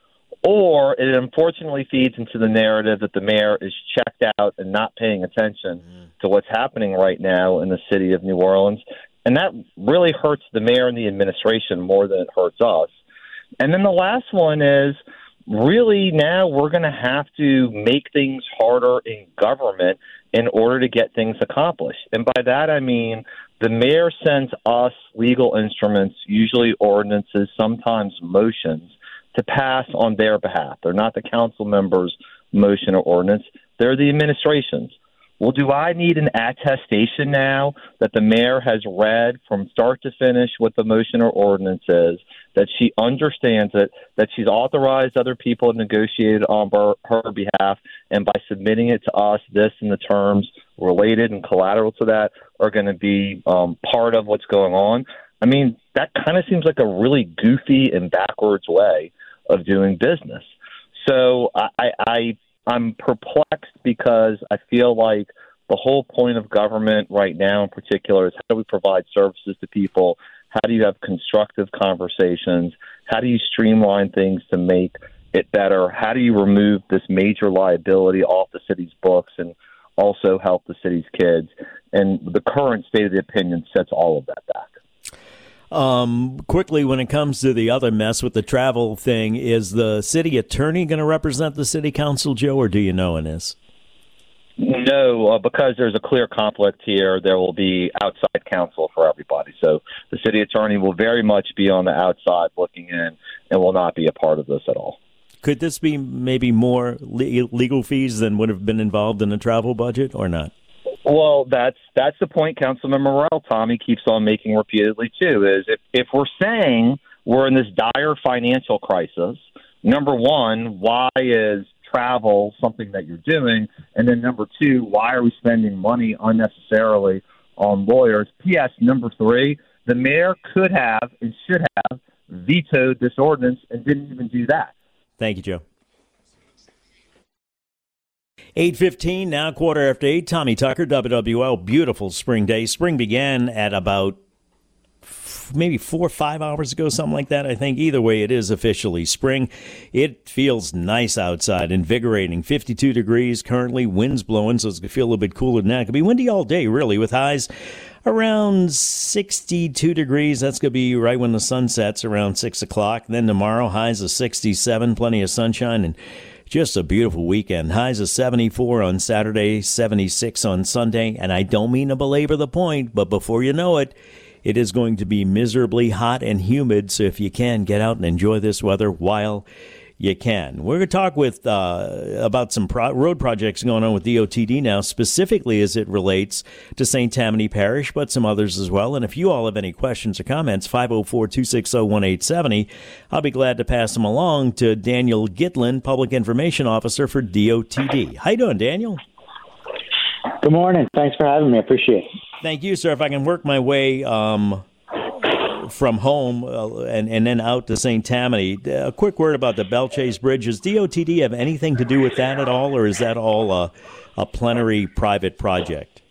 or it unfortunately feeds into the narrative that the mayor is checked out and not paying attention mm. to what's happening right now in the city of New Orleans. And that really hurts the mayor and the administration more than it hurts us. And then the last one is, really now we're going to have to make things harder in government in order to get things accomplished. And by that I mean the mayor sends us legal instruments, usually ordinances, sometimes motions, to pass on their behalf. They're not the council members' motion or ordinance. They're the administration's. Well, do I need an attestation now that the mayor has read from start to finish what the motion or ordinance is, that she understands it, that she's authorized other people to negotiate on her, her behalf, and by submitting it to us, this and the terms related and collateral to that are going to be um, part of what's going on? I mean, that kind of seems like a really goofy and backwards way of doing business. So I, I I'm perplexed because I feel like the whole point of government right now in particular is how do we provide services to people? How do you have constructive conversations? How do you streamline things to make it better? How do you remove this major liability off the city's books and also help the city's kids? And the current state of the opinion sets all of that back. Um, quickly, when it comes to the other mess with the travel thing, is the city attorney going to represent the city council, Joe, or do you know in this? No, uh, because there's a clear conflict here. There will be outside counsel for everybody. So the city attorney will very much be on the outside looking in and will not be a part of this at all. Could this be maybe more le- legal fees than would have been involved in the travel budget or not? Well, that's that's the point Councilmember Morrell, Tommy, keeps on making repeatedly, too, is if, if we're saying we're in this dire financial crisis, number one, why is travel something that you're doing? And then number two, why are we spending money unnecessarily on lawyers? P S Number three, the mayor could have and should have vetoed this ordinance and didn't even do that. Thank you, Joe. eight fifteen, now quarter after eight. Tommy Tucker, W W L. Beautiful spring day. Spring began at about f- maybe four or five hours ago, something like that, I think. Either way, it is officially spring. It feels nice outside, invigorating. fifty-two degrees currently, winds blowing, so it's going to feel a little bit cooler than that. It could be windy all day, really, with highs around sixty-two degrees. That's going to be right when the sun sets, around six o'clock. Then tomorrow, highs of sixty-seven, plenty of sunshine, and just a beautiful weekend. Highs of seventy-four on Saturday, seventy-six on Sunday. And I don't mean to belabor the point, but before you know it, it is going to be miserably hot and humid. So if you can, get out and enjoy this weather while you can. We're going to talk with uh, about some pro- road projects going on with D O T D now, specifically as it relates to Saint Tammany Parish, but some others as well. And if you all have any questions or comments, five oh four, two six oh, one eight seven oh, I'll be glad to pass them along to Daniel Gitlin, Public Information Officer for D O T D. How you doing, Daniel? Good morning. Thanks for having me. I appreciate it. Thank you, sir. If I can work my way um, from home uh, and, and then out to Saint Tammany, a quick word about the Bellchase Bridge. Does D O T D have anything to do with that at all, or is that all a, a plenary private project?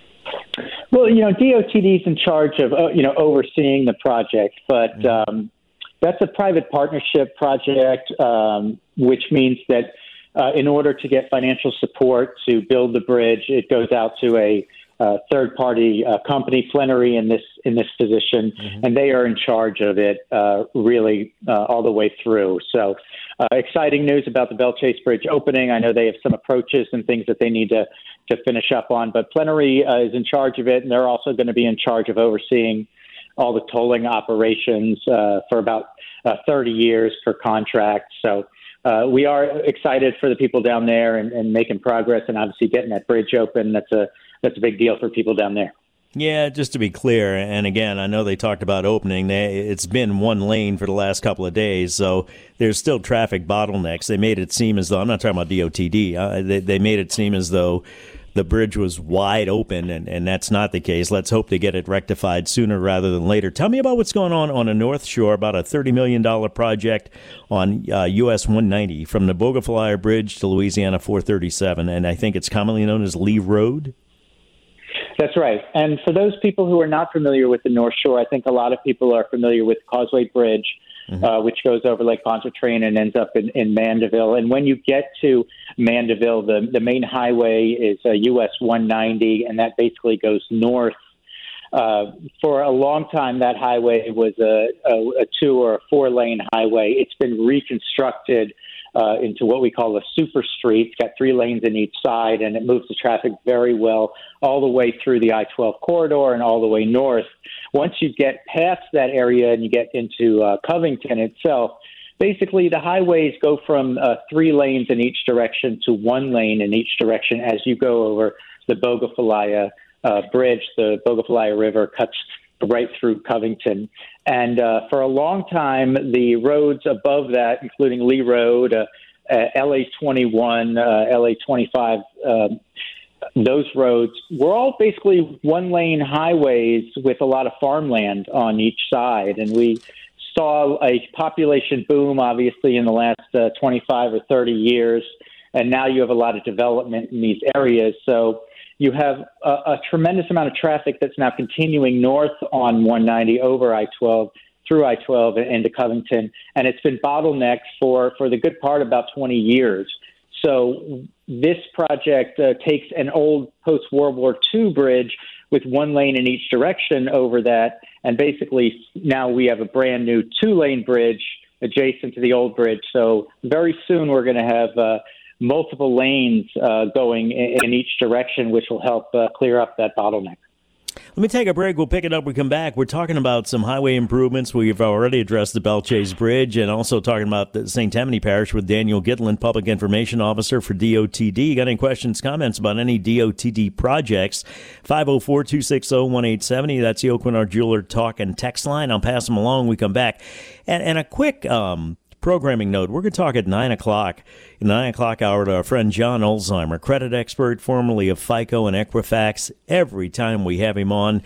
Well, you know, D O T D is in charge of, uh, you know, overseeing the project, but um, that's a private partnership project, um, which means that uh, in order to get financial support to build the bridge, it goes out to a Uh, third-party uh, company, Flannery, in this in this position, mm-hmm. and they are in charge of it uh, really uh, all the way through. So, uh, exciting news about the Bellchase Bridge opening. I know they have some approaches and things that they need to to finish up on, but Flannery uh, is in charge of it, and they're also going to be in charge of overseeing all the tolling operations uh, for about uh, thirty years per contract. So. Uh, we are excited for the people down there and, and making progress, and obviously getting that bridge open. That's a that's a big deal for people down there. Yeah, just to be clear, and again, I know they talked about opening. They, it's been one lane for the last couple of days, so there's still traffic bottlenecks. They made it seem as though, I'm not talking about D O T D, uh, they, they made it seem as though the bridge was wide open, and, and that's not the case. Let's hope to get it rectified sooner rather than later. Tell me about what's going on on the North Shore, about a thirty million dollars project on uh, U S one ninety from the Bogaflaya Bridge to Louisiana four thirty-seven, and I think it's commonly known as Lee Road. That's right. And for those people who are not familiar with the North Shore, I think a lot of people are familiar with Causeway Bridge, mm-hmm. uh, which goes over Lake Pontchartrain and ends up in, in Mandeville. And when you get to Mandeville, the, the main highway is uh, U S one ninety, and that basically goes north. Uh, for a long time, that highway was a, a, a two or a four-lane highway. It's been reconstructed Uh, into what we call a super street. It's got three lanes in each side, and it moves the traffic very well all the way through the I twelve corridor and all the way north. Once you get past that area and you get into uh, Covington itself, basically the highways go from uh, three lanes in each direction to one lane in each direction as you go over the Bogaflaya uh, Bridge. The Bogaflaya River cuts right through Covington. And uh, for a long time, the roads above that, including Lee Road, uh, uh, L A twenty-one, uh, L A twenty-five, um, those roads were all basically one-lane highways with a lot of farmland on each side. And we saw a population boom, obviously, in the last uh, twenty-five or thirty years. And now you have a lot of development in these areas. So you have a, a tremendous amount of traffic that's now continuing north on one ninety over I twelve, through I twelve and into Covington, and it's been bottlenecked for, for the good part about twenty years. So this project uh, takes an old post-World War Two bridge with one lane in each direction over that, and basically now we have a brand-new two-lane bridge adjacent to the old bridge. So very soon we're going to have uh, multiple lanes uh, going in, in each direction, which will help uh, clear up that bottleneck. Let me take a break. We'll pick it up. We come back. We're talking about some highway improvements. We've already addressed the Bellchase Bridge and also talking about the Saint Tammany Parish with Daniel Gitlin, Public Information Officer for D O T D. Got any questions, comments about any D O T D projects? five oh four, two six oh, one eight seven oh. That's the Oakwinard Jeweler talk and text line. I'll pass them along. We come back. And, and a quick um, programming note. We're going to talk at nine o'clock, in the nine o'clock hour, to our friend John Olsheimer, credit expert, formerly of FICO and Equifax. Every time we have him on,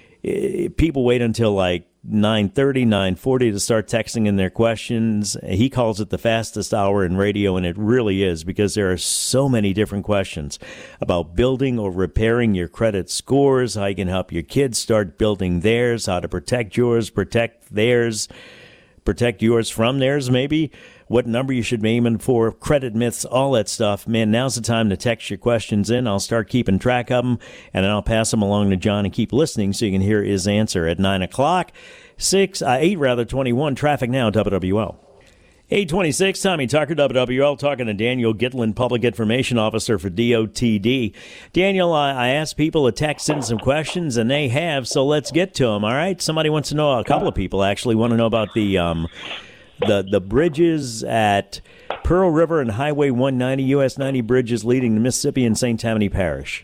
people wait until like nine thirty, nine forty to start texting in their questions. He calls it the fastest hour in radio, and it really is, because there are so many different questions about building or repairing your credit scores, how you can help your kids start building theirs, how to protect yours, protect theirs, protect yours from theirs, maybe, what number you should be aiming for, credit myths, all that stuff. Man, now's the time to text your questions in. I'll start keeping track of them, and then I'll pass them along to John and keep listening so you can hear his answer at nine o'clock. six, uh, eight rather, twenty-one, traffic now, W W L. eight twenty-six, Tommy Tucker, W W L, talking to Daniel Gitlin, Public Information Officer for D O T D. Daniel, I, I asked people to text in some questions, and they have, so let's get to them, all right? Somebody wants to know, a couple of people actually want to know about the um, the the bridges at Pearl River and Highway one ninety, U S ninety bridges leading to Mississippi and Saint Tammany Parish?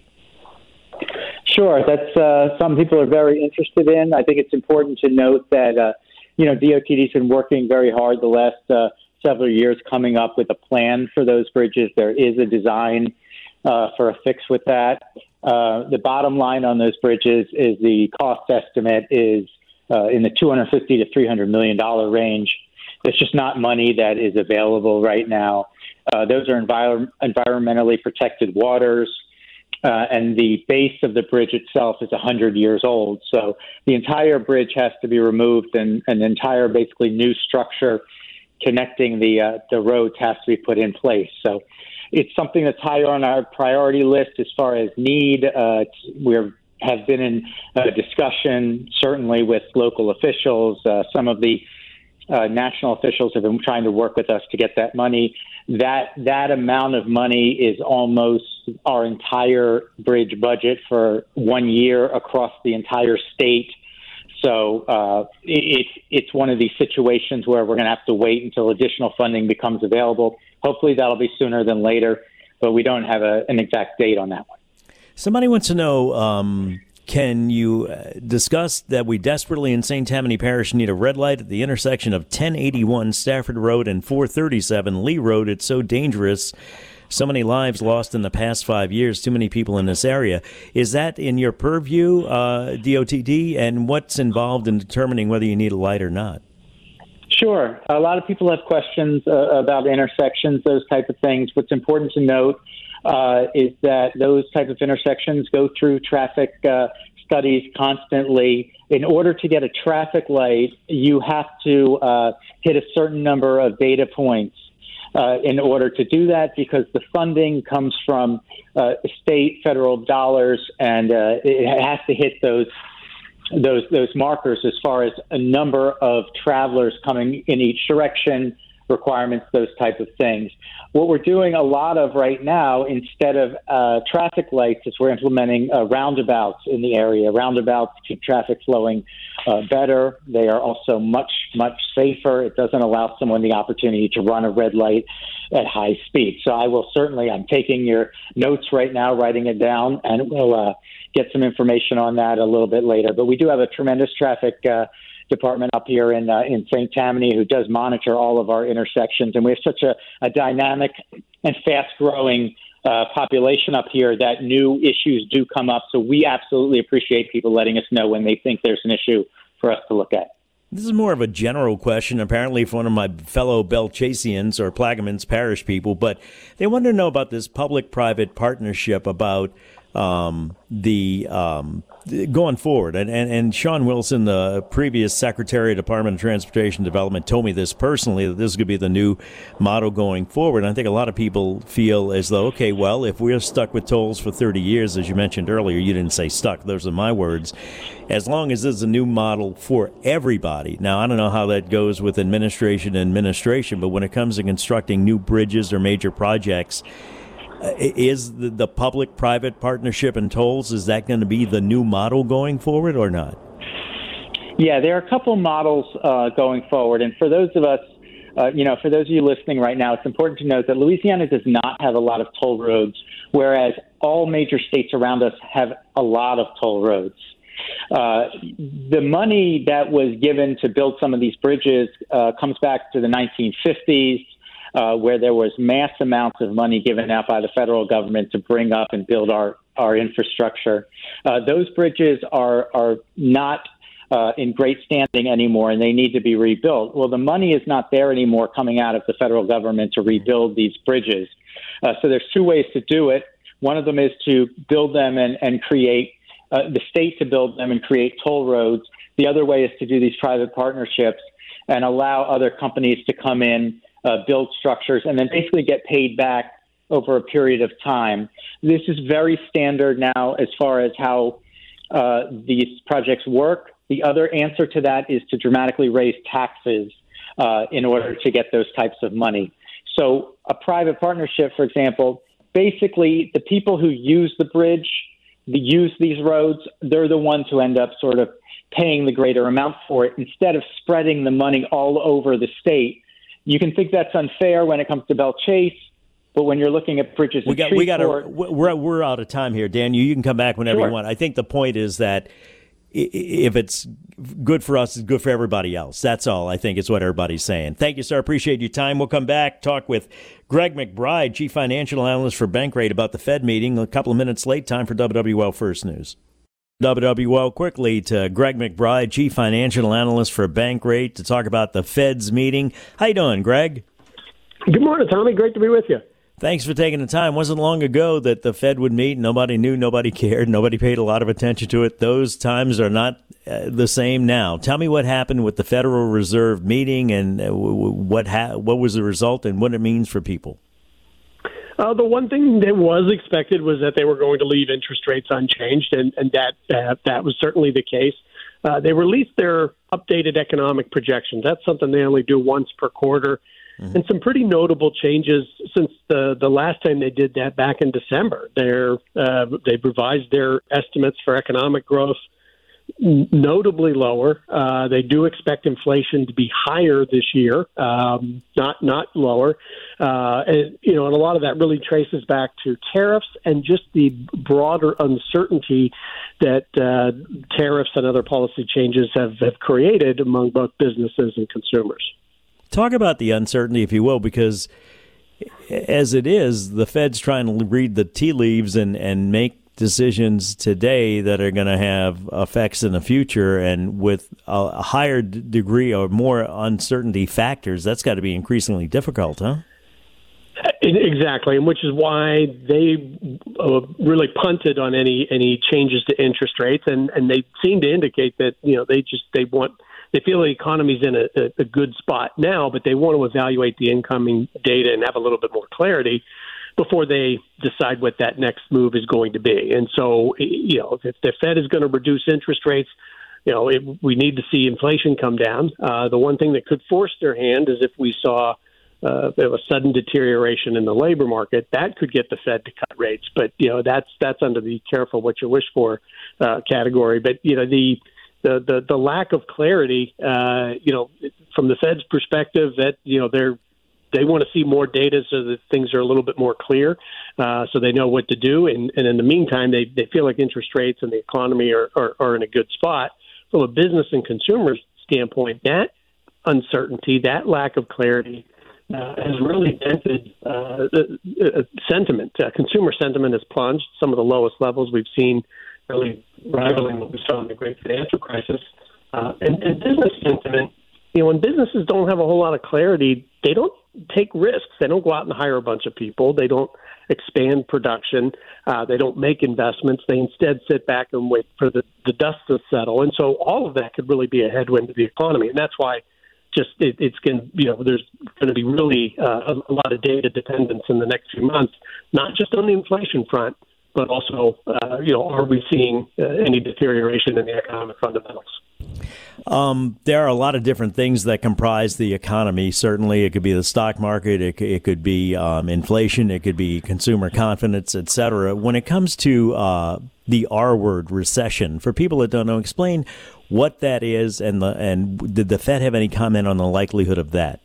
Sure, that's uh, some people are very interested in. I think it's important to note that uh, you know D O T D's been working very hard the last uh, several years, coming up with a plan for those bridges. There is a design uh, for a fix with that. Uh, the bottom line on those bridges is the cost estimate is uh, in the two hundred fifty to three hundred million dollar range. There's just not money that is available right now. Uh, those are envir- environmentally protected waters, uh, and the base of the bridge itself is one hundred years old. So the entire bridge has to be removed, and an entire basically new structure connecting the uh, the roads has to be put in place. So it's something that's higher on our priority list as far as need. Uh, we have been in uh, discussion, certainly with local officials. Uh, some of the uh, national officials have been trying to work with us to get that money. That that amount of money is almost our entire bridge budget for one year across the entire state. So uh, it, it's one of these situations where we're going to have to wait until additional funding becomes available. Hopefully that'll be sooner than later, but we don't have a, an exact date on that one. Somebody wants to know, um, can you discuss that we desperately in Saint Tammany Parish need a red light at the intersection of ten eighty-one Stafford Road and four thirty-seven Lee Road? It's so dangerous. So many lives lost in the past five years, too many people in this area. Is that in your purview, uh, D O T D, and what's involved in determining whether you need a light or not? Sure. A lot of people have questions uh, about intersections, those type of things. What's important to note uh, is that those type of intersections go through traffic uh, studies constantly. In order to get a traffic light, you have to uh, hit a certain number of data points uh, in order to do that, because the funding comes from uh, state, federal dollars, and uh, it has to hit those those those markers as far as a number of travelers coming in each direction, requirements, those type of things. What we're doing a lot of right now, instead of uh, traffic lights, is we're implementing uh, roundabouts in the area. Roundabouts keep traffic flowing uh, better. They are also much, much safer. It doesn't allow someone the opportunity to run a red light at high speed. So I will certainly, I'm taking your notes right now, writing it down, and we'll uh, get some information on that a little bit later. But we do have a tremendous traffic uh, department up here in uh, in Saint Tammany who does monitor all of our intersections, and we have such a, a dynamic and fast-growing uh, population up here that new issues do come up. So we absolutely appreciate people letting us know when they think there's an issue for us to look at. This is more of a general question, apparently, for one of my fellow Belchasians or Plaquemines Parish people, but they want to know about this public-private partnership about um, the um, going forward. And, and, and Sean Wilson, the previous Secretary of Department of Transportation Development, told me this personally, that this is going to be the new motto going forward. And I think a lot of people feel as though, okay, well, if we're stuck with tolls for thirty years, as you mentioned earlier, you didn't say stuck, those are my words, as long as this is a new model for everybody. Now, I don't know how that goes with administration and administration, but when it comes to constructing new bridges or major projects, Uh, is the, the public-private partnership and tolls, is that going to be the new model going forward or not? Yeah, there are a couple models uh, going forward. And for those of us, uh, you know, for those of you listening right now, it's important to note that Louisiana does not have a lot of toll roads, whereas all major states around us have a lot of toll roads. Uh, the money that was given to build some of these bridges uh, comes back to the nineteen fifties. Uh, where there was mass amounts of money given out by the federal government to bring up and build our, our infrastructure. Uh, those bridges are are not uh, in great standing anymore, and they need to be rebuilt. Well, the money is not there anymore coming out of the federal government to rebuild these bridges. Uh, so there's two ways to do it. One of them is to build them and, and create uh, the state to build them and create toll roads. The other way is to do these private partnerships and allow other companies to come in, Uh, build structures, and then basically get paid back over a period of time. This is very standard now as far as how uh, these projects work. The other answer to that is to dramatically raise taxes uh, in order to get those types of money. So a private partnership, for example, basically the people who use the bridge, the, use these roads, they're the ones who end up sort of paying the greater amount for it. Instead of spreading the money all over the state, you can think that's unfair when it comes to Bell Chase, but when you're looking at bridges, we got we got to we're we're out of time here, Dan. You you can come back whenever Sure. you want. I think the point is that if it's good for us, it's good for everybody else. That's all I think is what everybody's saying. Thank you, sir. Appreciate your time. We'll come back, talk with Greg McBride, Chief Financial Analyst for Bankrate, about the Fed meeting. A couple of minutes late. Time for W W L First News. W W L quickly to Greg McBride, Chief Financial Analyst for Bankrate, to talk about the Fed's meeting. How you doing, Greg? Good morning, Tommy. Great to be with you. Thanks for taking the time. It wasn't long ago that the Fed would meet. Nobody knew, nobody cared, nobody paid a lot of attention to it. Those times are not uh, the same now. Tell me what happened with the Federal Reserve meeting and uh, what ha- what was the result and what it means for people. Uh, the one thing that was expected was that they were going to leave interest rates unchanged, and, and that uh, that was certainly the case. Uh, they released their updated economic projections. That's something they only do once per quarter. Mm-hmm. And some pretty notable changes since the, the last time they did that back in December. They're, uh, they've revised their estimates for economic growth notably lower. Uh, they do expect inflation to be higher this year, um, not not lower. Uh, and, you know, and a lot of that really traces back to tariffs and just the broader uncertainty that uh, tariffs and other policy changes have, have created among both businesses and consumers. Talk about the uncertainty, if you will, because as it is, the Fed's trying to read the tea leaves and, and make decisions today that are going to have effects in the future. And with a, a higher d- degree or more uncertainty factors, that's got to be increasingly difficult, huh? Exactly, and which is why they uh, really punted on any any changes to interest rates, and, and they seem to indicate that you know they just they want. They feel the economy's in a, a, a good spot now, but they want to evaluate the incoming data and have a little bit more clarity before they decide what that next move is going to be. And so, you know, if the Fed is going to reduce interest rates, you know, it, we need to see inflation come down. Uh, the one thing that could force their hand is if we saw uh, a sudden deterioration in the labor market. That could get the Fed to cut rates. But, you know, that's that's under the careful what you wish for uh, category. But, you know, the The, the the lack of clarity, uh, you know, from the Fed's perspective, that you know they're they want to see more data so that things are a little bit more clear, uh, so they know what to do. And, and in the meantime, they, they feel like interest rates and the economy are, are, are in a good spot. From a business and consumer standpoint, that uncertainty, that lack of clarity, uh, has really dented uh, uh, sentiment. Uh, consumer sentiment has plunged, some of the lowest levels we've seen, really rivaling what we saw in the great financial crisis. Uh, and, and business sentiment, you know, when businesses don't have a whole lot of clarity, they don't take risks. They don't go out and hire a bunch of people. They don't expand production. Uh, they don't make investments. They instead sit back and wait for the, the dust to settle. And so all of that could really be a headwind to the economy. And that's why just it, it's going, you know, there's going to be really uh, a, a lot of data dependence in the next few months, not just on the inflation front, but also, uh, you know, are we seeing uh, any deterioration in the economic fundamentals? Um, there are a lot of different things that comprise the economy. Certainly, it could be the stock market, it, it could be um, inflation, it could be consumer confidence, et cetera. When it comes to uh, the R word, recession, for people that don't know, explain what that is, and the, and did the Fed have any comment on the likelihood of that?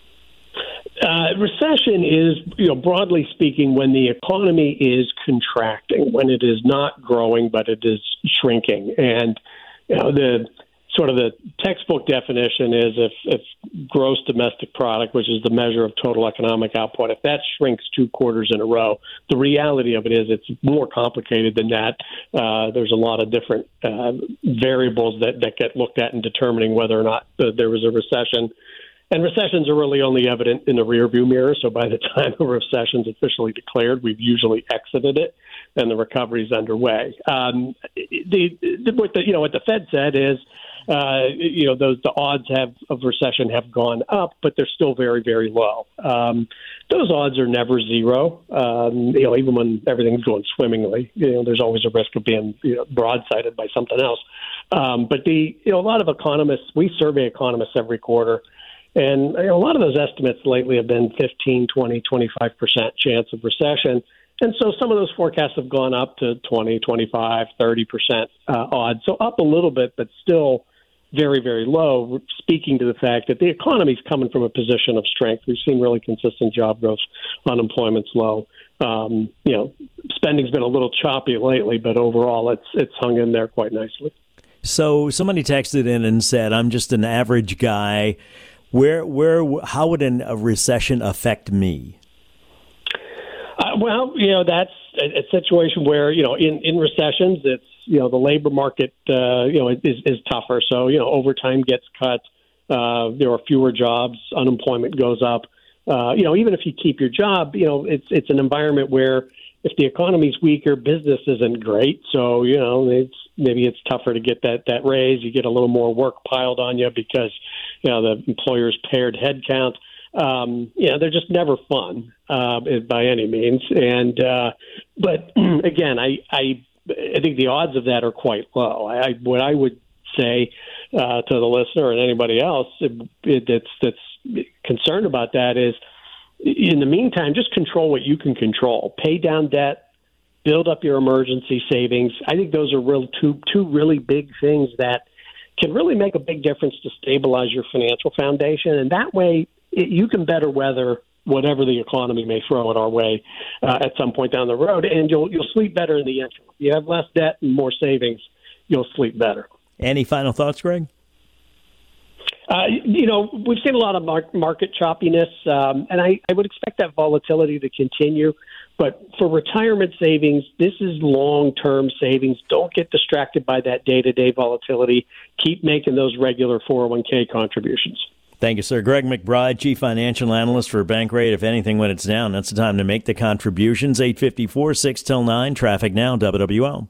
Uh, recession is, you know, broadly speaking, when the economy is contracting, when it is not growing, but it is shrinking. And, you know, the sort of the textbook definition is if, if gross domestic product, which is the measure of total economic output, if that shrinks two quarters in a row, the reality of it is it's more complicated than that. Uh, there's a lot of different uh, variables that, that get looked at in determining whether or not uh, there was a recession. And recessions are really only evident in the rearview mirror. So by the time a recession is officially declared, we've usually exited it, and the recovery is underway. Um, the, the, what the you know what the Fed said is, uh, you know, those the odds have of recession have gone up, but they're still very, very low. Um, those odds are never zero. Um, you know, even when everything's going swimmingly, you know, there's always a risk of being you know, broadsided by something else. Um, but the you know a lot of economists, we survey economists every quarter. And a lot of those estimates lately have been fifteen, twenty, twenty-five percent chance of recession. And so some of those forecasts have gone up to twenty, twenty-five, thirty percent uh, odds. So up a little bit, but still very, very low, speaking to the fact that the economy's coming from a position of strength. We've seen really consistent job growth, unemployment's low. Um, you know, spending's been a little choppy lately, but overall it's it's hung in there quite nicely. So somebody texted in and said, I'm just an average guy. Where, where, how would an, a recession affect me? Uh, well, you know, that's a, a situation where, you know, in, in recessions, it's, you know, the labor market, uh, you know, is, is tougher. So, you know, overtime gets cut. Uh, there are fewer jobs. Unemployment goes up. Uh, you know, even if you keep your job, you know, it's it's an environment where if the economy's weaker, business isn't great. So, you know, it's maybe it's tougher to get that, that raise. You get a little more work piled on you because, you know, the employer's pared headcount. Um, you know, they're just never fun uh, by any means. And uh, but again, I, I I think the odds of that are quite low. I, what I would say uh, to the listener and anybody else it, it, that's that's concerned about that is, in the meantime, just control what you can control. Pay down debt, build up your emergency savings. I think those are real two two really big things that can really make a big difference to stabilize your financial foundation. And that way, it, you can better weather whatever the economy may throw at our way uh, at some point down the road, and you'll you'll sleep better in the interim. If you have less debt and more savings, you'll sleep better. Any final thoughts, Greg? Uh, you know, we've seen a lot of mar- market choppiness, um, and I, I would expect that volatility to continue. But for retirement savings, this is long-term savings. Don't get distracted by that day-to-day volatility. Keep making those regular four oh one k contributions. Thank you, sir. Greg McBride, Chief Financial Analyst for Bankrate. If anything, when it's down, that's the time to make the contributions. eight fifty-four, six till nine, traffic now, W W L.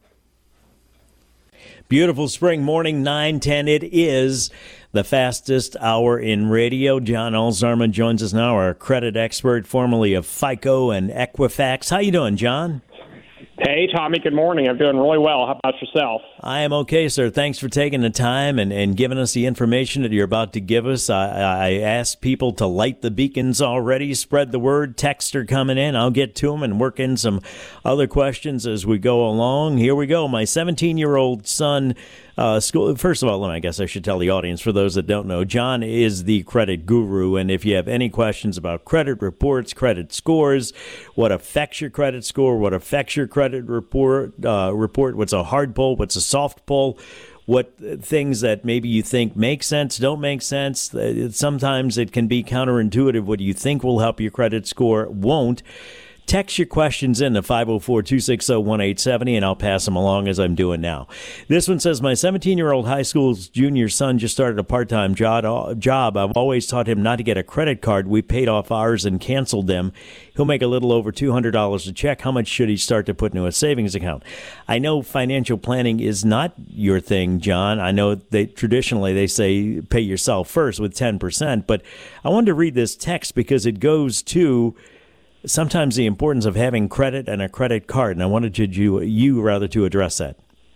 Beautiful spring morning, nine ten. It is the fastest hour in radio. John Alzarma joins us now, our credit expert, formerly of FICO and Equifax. How you doing, John? Hey, Tommy, good morning. I'm doing really well. How about yourself? I am okay, sir. Thanks for taking the time and, and giving us the information that you're about to give us. I, I asked people to light the beacons already, spread the word. Texts are coming in. I'll get to them and work in some other questions as we go along. Here we go. My seventeen-year-old son, uh, school. First of all, I guess I should tell the audience, for those that don't know, John is the credit guru. And if you have any questions about credit reports, credit scores, what affects your credit score, what affects your credit report, uh, report, what's a hard pull, what's a soft pull, what things that maybe you think make sense, don't make sense. Sometimes it can be counterintuitive. What you think will help your credit score won't. Text your questions in to five oh four, two six oh, one eight seven oh, and I'll pass them along as I'm doing now. This one says, my seventeen-year-old high school junior son just started a part-time job. job. I've always taught him not to get a credit card. We paid off ours and canceled them. He'll make a little over two hundred dollars a check. How much should he start to put into a savings account? I know financial planning is not your thing, John. I know they traditionally they say pay yourself first with ten percent, but I wanted to read this text because it goes to sometimes the importance of having credit and a credit card, and I wanted to, you, you rather to address that.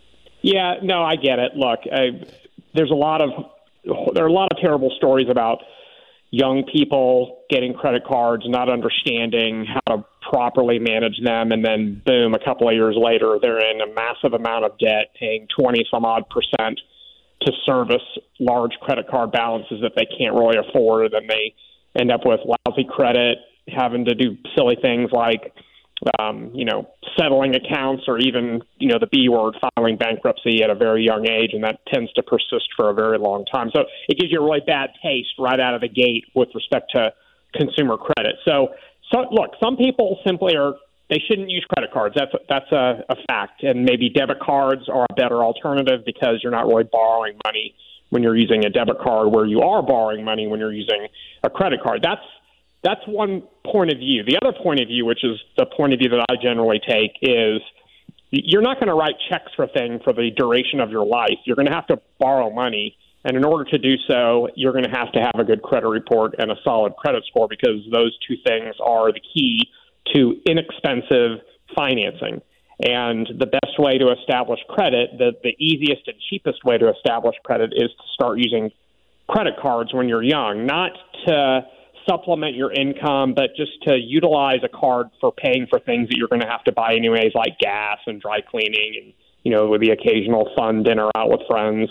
Yeah, no, I get it. Look, I, there's a lot of there are a lot of terrible stories about young people getting credit cards, not understanding how to properly manage them, and then boom, a couple of years later, they're in a massive amount of debt, paying twenty some odd percent to service large credit card balances that they can't really afford, and they end up with lousy credit, having to do silly things like, um, you know, settling accounts or even, you know, the B word, filing bankruptcy at a very young age, and that tends to persist for a very long time. So it gives you a really bad taste right out of the gate with respect to consumer credit. So, so look, some people simply are, they shouldn't use credit cards. That's, that's a, a fact. And maybe debit cards are a better alternative because you're not really borrowing money when you're using a debit card, where you are borrowing money when you're using a credit card. That's That's one point of view. The other point of view, which is the point of view that I generally take, is you're not going to write checks for things for the duration of your life. You're going to have to borrow money. And in order to do so, you're going to have to have a good credit report and a solid credit score, because those two things are the key to inexpensive financing. And the best way to establish credit, the, the easiest and cheapest way to establish credit, is to start using credit cards when you're young, not to supplement your income, but just to utilize a card for paying for things that you're going to have to buy anyways, like gas and dry cleaning and, you know, with the occasional fun dinner out with friends.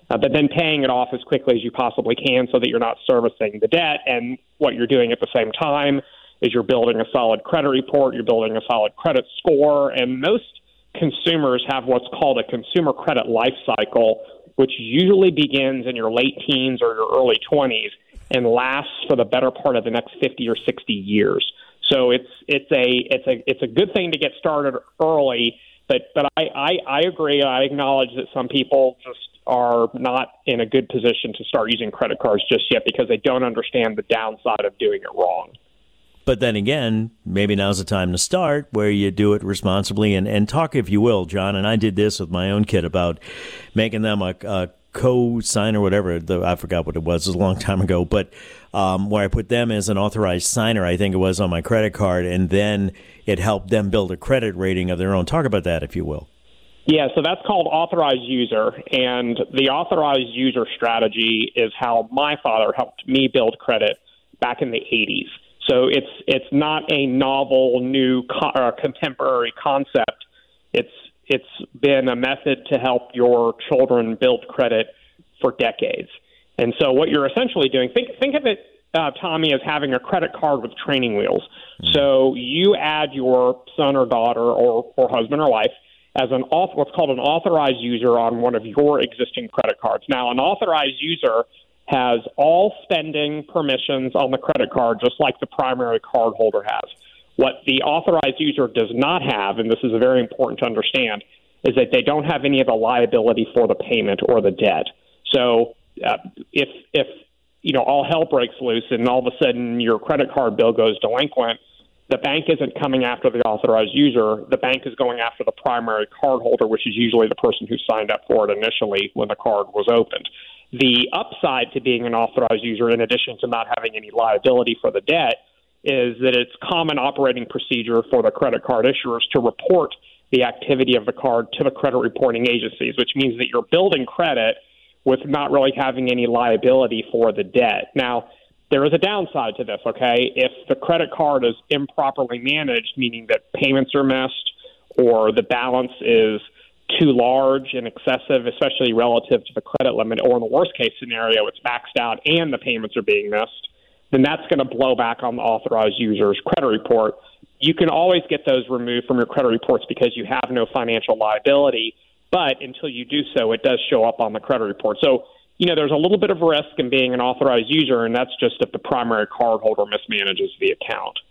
uh, but then paying it off as quickly as you possibly can so that you're not servicing the debt. And what you're doing at the same time is you're building a solid credit report, you're building a solid credit score, and most consumers have what's called a consumer credit life cycle, which usually begins in your late teens or your early twenties and lasts for the better part of the next fifty or sixty years. So it's it's a it's a it's a good thing to get started early, but but I, I, I agree. I acknowledge that some people just are not in a good position to start using credit cards just yet because they don't understand the downside of doing it wrong. But then again, maybe now's the time to start where you do it responsibly and, and talk, if you will, John. And I did this with my own kid about making them a, a co-sign or whatever. The, I forgot what it was. It was a long time ago. But um, where I put them as an authorized signer, I think it was, on my credit card. And then it helped them build a credit rating of their own. Talk about that, if you will. Yeah, so that's called authorized user. And the authorized user strategy is how my father helped me build credit back in the eighties. So it's it's not a novel, new, co- or contemporary concept. It's it's been a method to help your children build credit for decades. And so what you're essentially doing, think think of it, uh, Tommy, as having a credit card with training wheels. Mm-hmm. So you add your son or daughter or, or husband or wife as an auth- what's called an authorized user on one of your existing credit cards. Now, an authorized user has all spending permissions on the credit card, just like the primary card holder has. What the authorized user does not have, and this is very important to understand, is that they don't have any of the liability for the payment or the debt. So uh, if, if you know, all hell breaks loose and all of a sudden your credit card bill goes delinquent, the bank isn't coming after the authorized user. The bank is going after the primary card holder, which is usually the person who signed up for it initially when the card was opened. The upside to being an authorized user, in addition to not having any liability for the debt, is that it's common operating procedure for the credit card issuers to report the activity of the card to the credit reporting agencies, which means that you're building credit with not really having any liability for the debt. Now, there is a downside to this, okay? If the credit card is improperly managed, meaning that payments are missed or the balance is too large and excessive, especially relative to the credit limit, or in the worst case scenario, it's maxed out and the payments are being missed, then that's going to blow back on the authorized user's credit report. You can always get those removed from your credit reports because you have no financial liability, but until you do so, it does show up on the credit report. So, you know, there's a little bit of risk in being an authorized user, and that's just if the primary cardholder mismanages the account.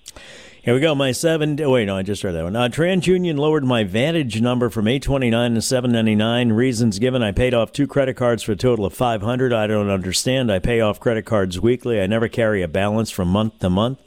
Here we go. My seven. Oh, wait, no, I just read that one. Uh, TransUnion lowered my Vantage number from eight twenty-nine to seven ninety-nine. Reasons given: I paid off two credit cards for a total of five hundred. I don't understand. I pay off credit cards weekly. I never carry a balance from month to month.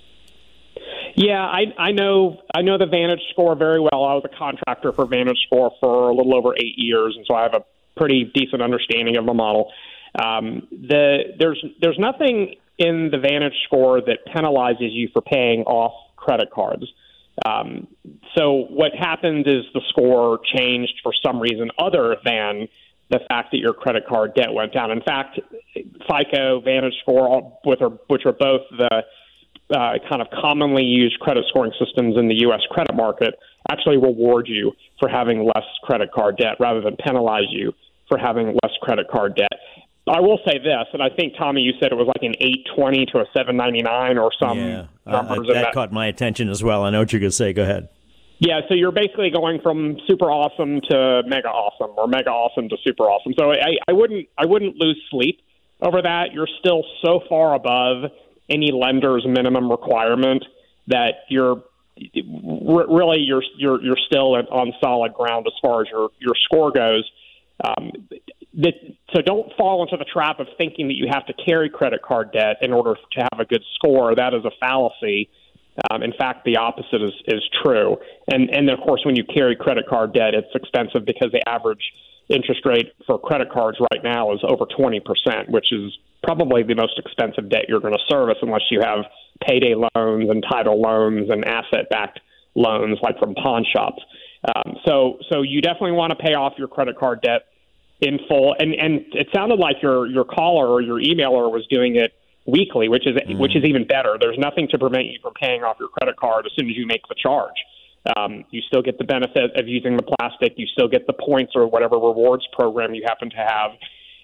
Yeah, I, I know. I know the Vantage Score very well. I was a contractor for Vantage Score for a little over eight years, and so I have a pretty decent understanding of the model. Um, the there's there's nothing in the Vantage Score that penalizes you for paying off credit cards. Um, so what happened is the score changed for some reason other than the fact that your credit card debt went down. In fact, FICO, Vantage Score, which are, which are both the uh, kind of commonly used credit scoring systems in the U S credit market, actually reward you for having less credit card debt rather than penalize you for having less credit card debt. I will say this, and I think, Tommy, you said it was like an eight twenty to a seven ninety-nine or some yeah, numbers. uh, that, that caught my attention as well. I know what you're going to say. Go ahead. Yeah, so you're basically going from super awesome to mega awesome, or mega awesome to super awesome. So I, I wouldn't I wouldn't lose sleep over that. You're still so far above any lender's minimum requirement that you're really you're you're you're still on solid ground as far as your your score goes. Um, that, so don't fall into the trap of thinking that you have to carry credit card debt in order to have a good score. That is a fallacy. Um, in fact, the opposite is, is true. And, and of course, when you carry credit card debt, it's expensive because the average interest rate for credit cards right now is over twenty percent, which is probably the most expensive debt you're going to service unless you have payday loans and title loans and asset-backed loans like from pawn shops. Um, so, so you definitely want to pay off your credit card debt in full. And, and it sounded like your, your caller or your emailer was doing it weekly, which is mm. which is even better. There's nothing to prevent you from paying off your credit card as soon as you make the charge. Um, you still get the benefit of using the plastic. You still get the points or whatever rewards program you happen to have.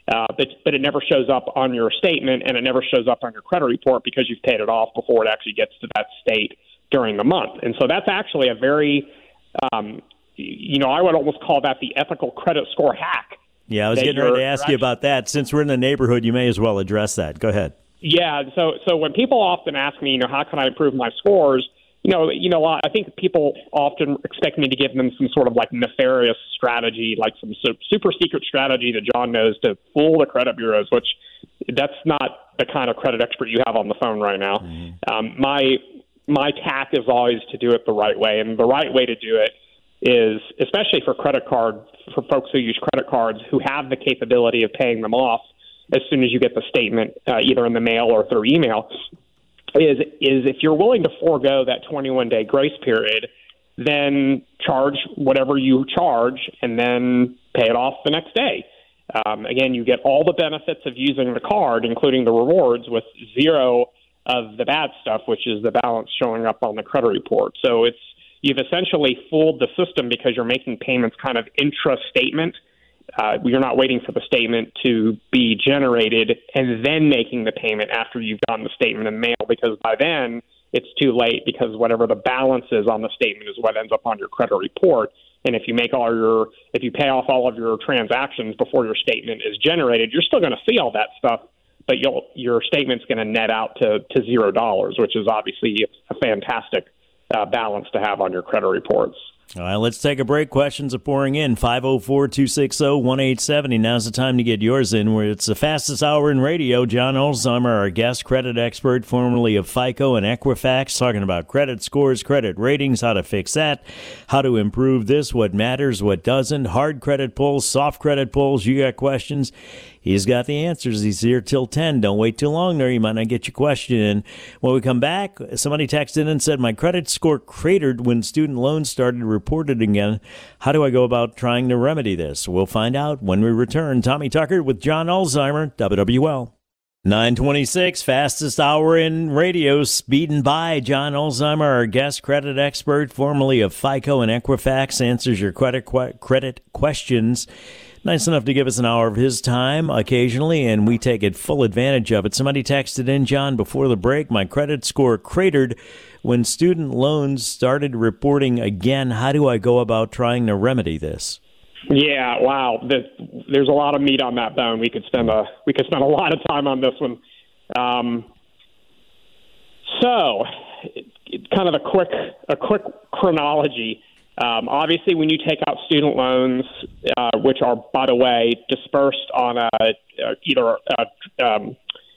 Uh, but, but it never shows up on your statement, and it never shows up on your credit report because you've paid it off before it actually gets to that state during the month. And so that's actually a very, um, you know, I would almost call that the ethical credit score hack. Yeah, I was getting ready to ask you about that. Since we're in the neighborhood, you may as well address that. Go ahead. Yeah, so so when people often ask me, you know, how can I improve my scores? You know, you know, I think people often expect me to give them some sort of like nefarious strategy, like some super secret strategy that John knows to fool the credit bureaus, which that's not the kind of credit expert you have on the phone right now. Mm-hmm. Um, my my tack is always to do it the right way, and the right way to do it is, especially for credit card, for folks who use credit cards who have the capability of paying them off as soon as you get the statement, uh, either in the mail or through email, is is if you're willing to forego that twenty-one day grace period, then charge whatever you charge and then pay it off the next day. Um, again, you get all the benefits of using the card, including the rewards, with zero of the bad stuff, which is the balance showing up on the credit report. So it's you've essentially fooled the system because you're making payments kind of intra-statement. Uh, you're not waiting for the statement to be generated and then making the payment after you've gotten the statement in the mail, because by then it's too late, because whatever the balance is on the statement is what ends up on your credit report. And if you make all your, if you pay off all of your transactions before your statement is generated, you're still going to see all that stuff, but you'll, your statement's going to net out to, to zero dollars, which is obviously a fantastic uh, balance to have on your credit reports. All right, let's take a break. Questions are pouring in. five oh four, two six oh, one eight seven oh. Now's the time to get yours in, where it's the fastest hour in radio. John Olsheimer, our guest credit expert, formerly of FICO and Equifax, talking about credit scores, credit ratings, how to fix that, how to improve this, what matters, what doesn't, hard credit pulls, soft credit pulls. You got questions? He's got the answers. He's here till ten. Don't wait too long there. You might not get your question in. When we come back, somebody texted in and said, my credit score cratered when student loans started reported again. How do I go about trying to remedy this? We'll find out when we return. Tommy Tucker with John Olsheimer, W W L. nine twenty-six, fastest hour in radio, speeding by. John Olsheimer, our guest credit expert, formerly of FICO and Equifax, answers your credit qu- credit questions. Nice enough to give us an hour of his time occasionally, and we take it full advantage of it. Somebody texted in, John, before the break, my credit score cratered when student loans started reporting again. How do I go about trying to remedy this? Yeah, wow. There's a lot of meat on that bone. We could spend a we could spend a lot of time on this one. Um, so, kind of a quick a quick chronology. Um, obviously, when you take out student loans, uh, which are, by the way, dispersed on a, a either a, um,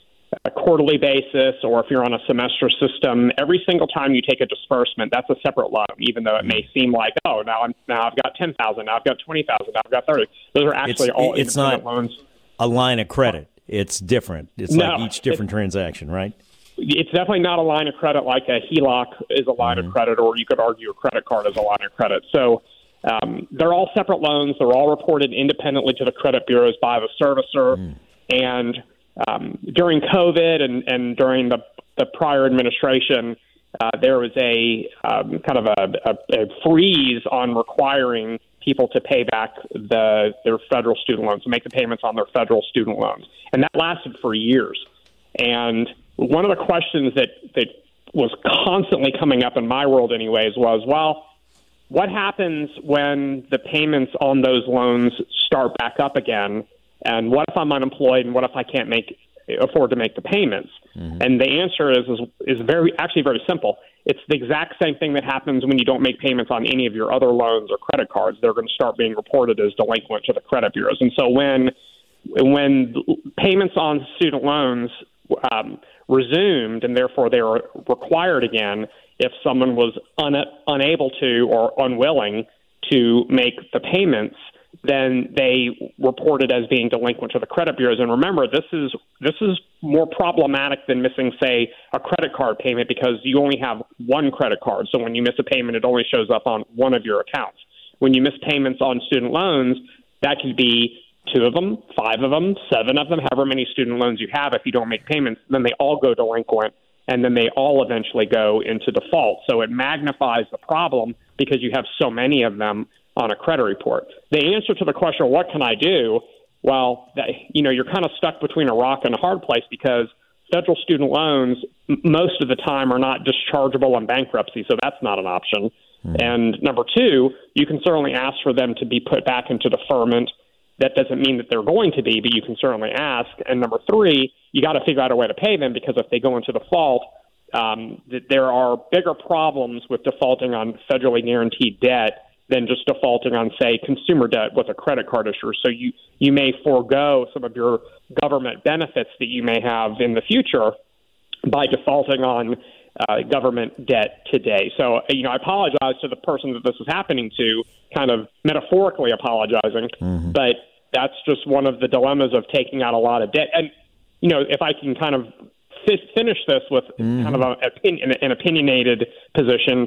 a quarterly basis, or if you're on a semester system, every single time you take a disbursement, that's a separate loan. Even though it may seem like, oh, now I'm now I've got ten thousand, now I've got twenty thousand, now I've got thirty. Those are actually it's, all it's independent not loans. A line of credit. It's different. It's no, like each different transaction, right? It's definitely not a line of credit like a H E L O C is a line mm-hmm. of credit, or you could argue a credit card is a line of credit. So um, they're all separate loans. They're all reported independently to the credit bureaus by the servicer. Mm. And um, during COVID and, and during the, the prior administration, uh, there was a um, kind of a, a, a freeze on requiring people to pay back the their federal student loans, to make the payments on their federal student loans. And that lasted for years. And one of the questions that, that was constantly coming up in my world anyways was, well, what happens when the payments on those loans start back up again? And what if I'm unemployed, and what if I can't make afford to make the payments? Mm-hmm. And the answer is, is is very actually very simple. It's the exact same thing that happens when you don't make payments on any of your other loans or credit cards. They're going to start being reported as delinquent to the credit bureaus. And so when when payments on student loans um, resumed, and therefore they were required again, if someone was un- unable to or unwilling to make the payments, then they reported as being delinquent to the credit bureaus. And remember, this is this is more problematic than missing, say, a credit card payment, because you only have one credit card. So when you miss a payment, it only shows up on one of your accounts. When you miss payments on student loans, that could be two of them, five of them, seven of them, however many student loans you have. If you don't make payments, then they all go delinquent, and then they all eventually go into default. So it magnifies the problem because you have so many of them on a credit report. The answer to the question, what can I do, Well, that, you know, you're kind of stuck between a rock and a hard place because federal student loans m- most of the time are not dischargeable in bankruptcy, so that's not an option. Mm-hmm. And number two, you can certainly ask for them to be put back into deferment. That doesn't mean that they're going to be, but you can certainly ask. And number three, you got to figure out a way to pay them because if they go into default, um, th- there are bigger problems with defaulting on federally guaranteed debt than just defaulting on, say, consumer debt with a credit card issuer. So you, you may forego some of your government benefits that you may have in the future by defaulting on uh, government debt today. So, you know, I apologize to the person that this is happening to, kind of metaphorically apologizing, mm-hmm. but that's just one of the dilemmas of taking out a lot of debt. And, you know, if I can kind of fi- finish this with mm-hmm. kind of a, an, an opinionated position,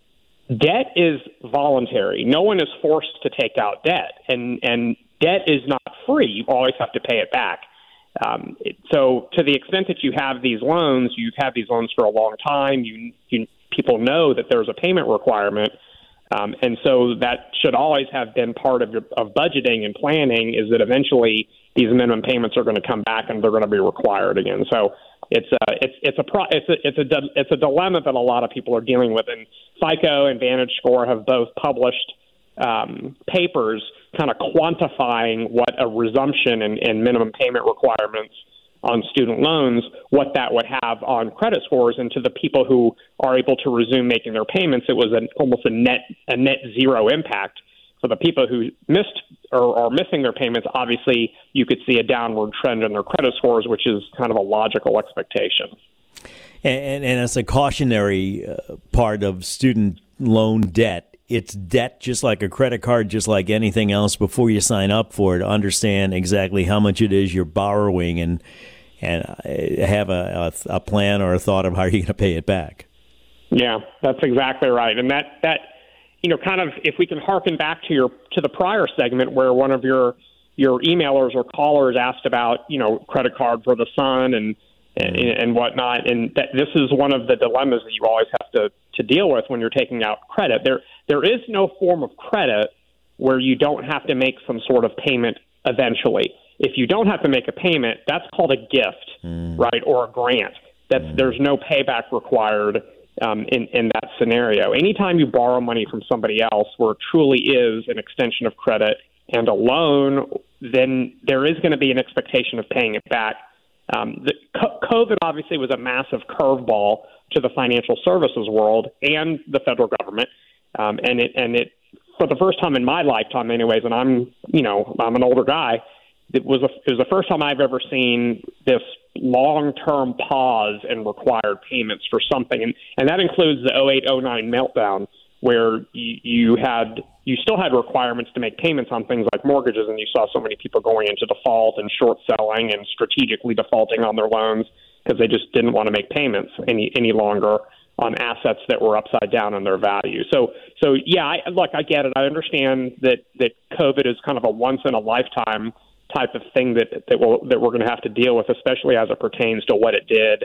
debt is voluntary. No one is forced to take out debt, and, and debt is not free. You always have to pay it back. Um, it, so to the extent that you have these loans, you've had these loans for a long time, you, you people know that there's a payment requirement. Um, and so that should always have been part of your, of budgeting and planning, is that eventually these minimum payments are going to come back and they're going to be required again. So it's a it's it's a pro, it's a it's a it's a dilemma that a lot of people are dealing with. And FICO and VantageScore have both published um, papers kind of quantifying what a resumption in, in minimum payment requirements on student loans, what that would have on credit scores. And to the people who are able to resume making their payments, it was an, almost a net a net zero impact. For the people who missed or are missing their payments, obviously you could see a downward trend in their credit scores, which is kind of a logical expectation. And, and, and as a cautionary uh, part of student loan debt, it's debt just like a credit card, just like anything else. Before you sign up for it, understand exactly how much it is you're borrowing, and and have a, a, a plan or a thought of how you're going to pay it back. Yeah, that's exactly right. And that, that you know, kind of, if we can harken back to your to the prior segment where one of your your emailers or callers asked about, you know, credit card for the son and and, and whatnot, and that this is one of the dilemmas that you always have to, to deal with when you're taking out credit. There there is no form of credit where you don't have to make some sort of payment eventually. If you don't have to make a payment, that's called a gift, mm. right, or a grant. That's mm. There's no payback required um, in, in that scenario. Anytime you borrow money from somebody else where it truly is an extension of credit and a loan, then there is going to be an expectation of paying it back. Um, the COVID obviously was a massive curveball to the financial services world and the federal government, um, and it and it for the first time in my lifetime, anyways. And I'm you know I'm an older guy. It was a, it was the first time I've ever seen this long-term pause in required payments for something, and and that includes the oh eight oh nine meltdown, where you, you had you still had requirements to make payments on things like mortgages, and you saw so many people going into default and short selling and strategically defaulting on their loans because they just didn't want to make payments any any longer on assets that were upside down in their value. So so yeah, I, look, I get it. I understand that that COVID is kind of a once in a lifetime type of thing that that will that we're going to have to deal with, especially as it pertains to what it did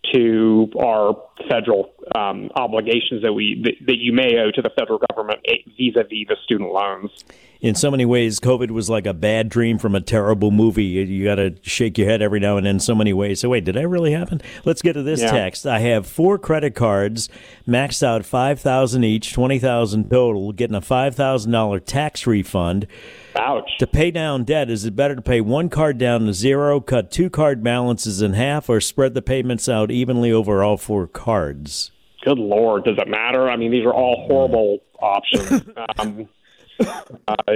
to our federal um, obligations that we that, that you may owe to the federal government vis-a-vis the student loans. In so many ways, COVID was like a bad dream from a terrible movie. You got to shake your head every now and then in so many ways. So wait, did that really happen? Let's get to this yeah. text. I have four credit cards, maxed out five thousand dollars each, twenty thousand dollars total, getting a five thousand dollars tax refund. Ouch. To pay down debt, is it better to pay one card down to zero, cut two card balances in half, or spread the payments out evenly over all four cards? Good Lord, does it matter? I mean, these are all horrible options. Um, uh,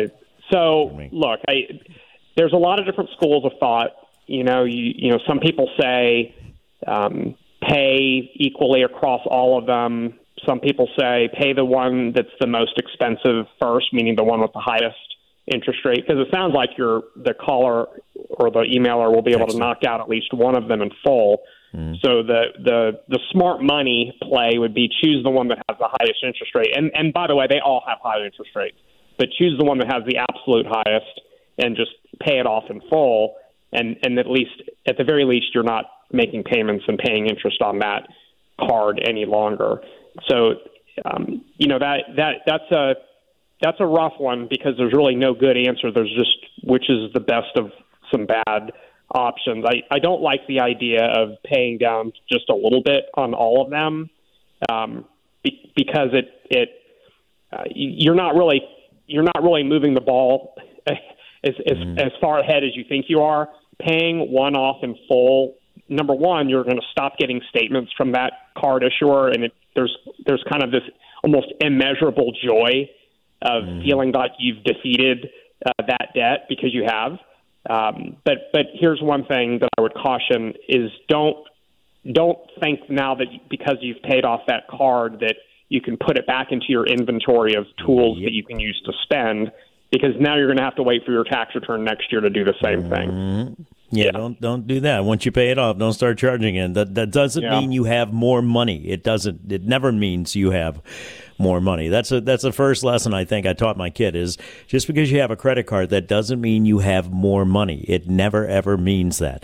so, look, I, there's a lot of different schools of thought. You know, you, you know, some people say um, pay equally across all of them. Some people say pay the one that's the most expensive first, meaning the one with the highest interest rate, because it sounds like you're the caller or the emailer will be able to knock out at least one of them in full. Mm. So the, the the smart money play would be choose the one that has the highest interest rate. And and by the way, they all have high interest rates, but choose the one that has the absolute highest and just pay it off in full. And and at least at the very least, you're not making payments and paying interest on that card any longer. So um, you know that that that's a That's a rough one because there's really no good answer. There's just which is the best of some bad options. I, I don't like the idea of paying down just a little bit on all of them um, be, because it it uh, you're not really you're not really moving the ball as as, mm. as far ahead as you think you are. Paying one off in full, number one, you're going to stop getting statements from that card issuer, and it, there's there's kind of this almost immeasurable joy of mm. feeling like you've defeated uh, that debt because you have. Um, but but here's one thing that I would caution is don't don't think now that because you've paid off that card that you can put it back into your inventory of tools yep. that you can use to spend, because now you're going to have to wait for your tax return next year to do the same thing. Mm-hmm. Yeah, yeah, don't don't do that. Once you pay it off, don't start charging it. That that doesn't yeah. mean you have more money. It doesn't. It never means you have more money. That's a that's the first lesson I think I taught my kid is just because you have a credit card, that doesn't mean you have more money. It never ever means that.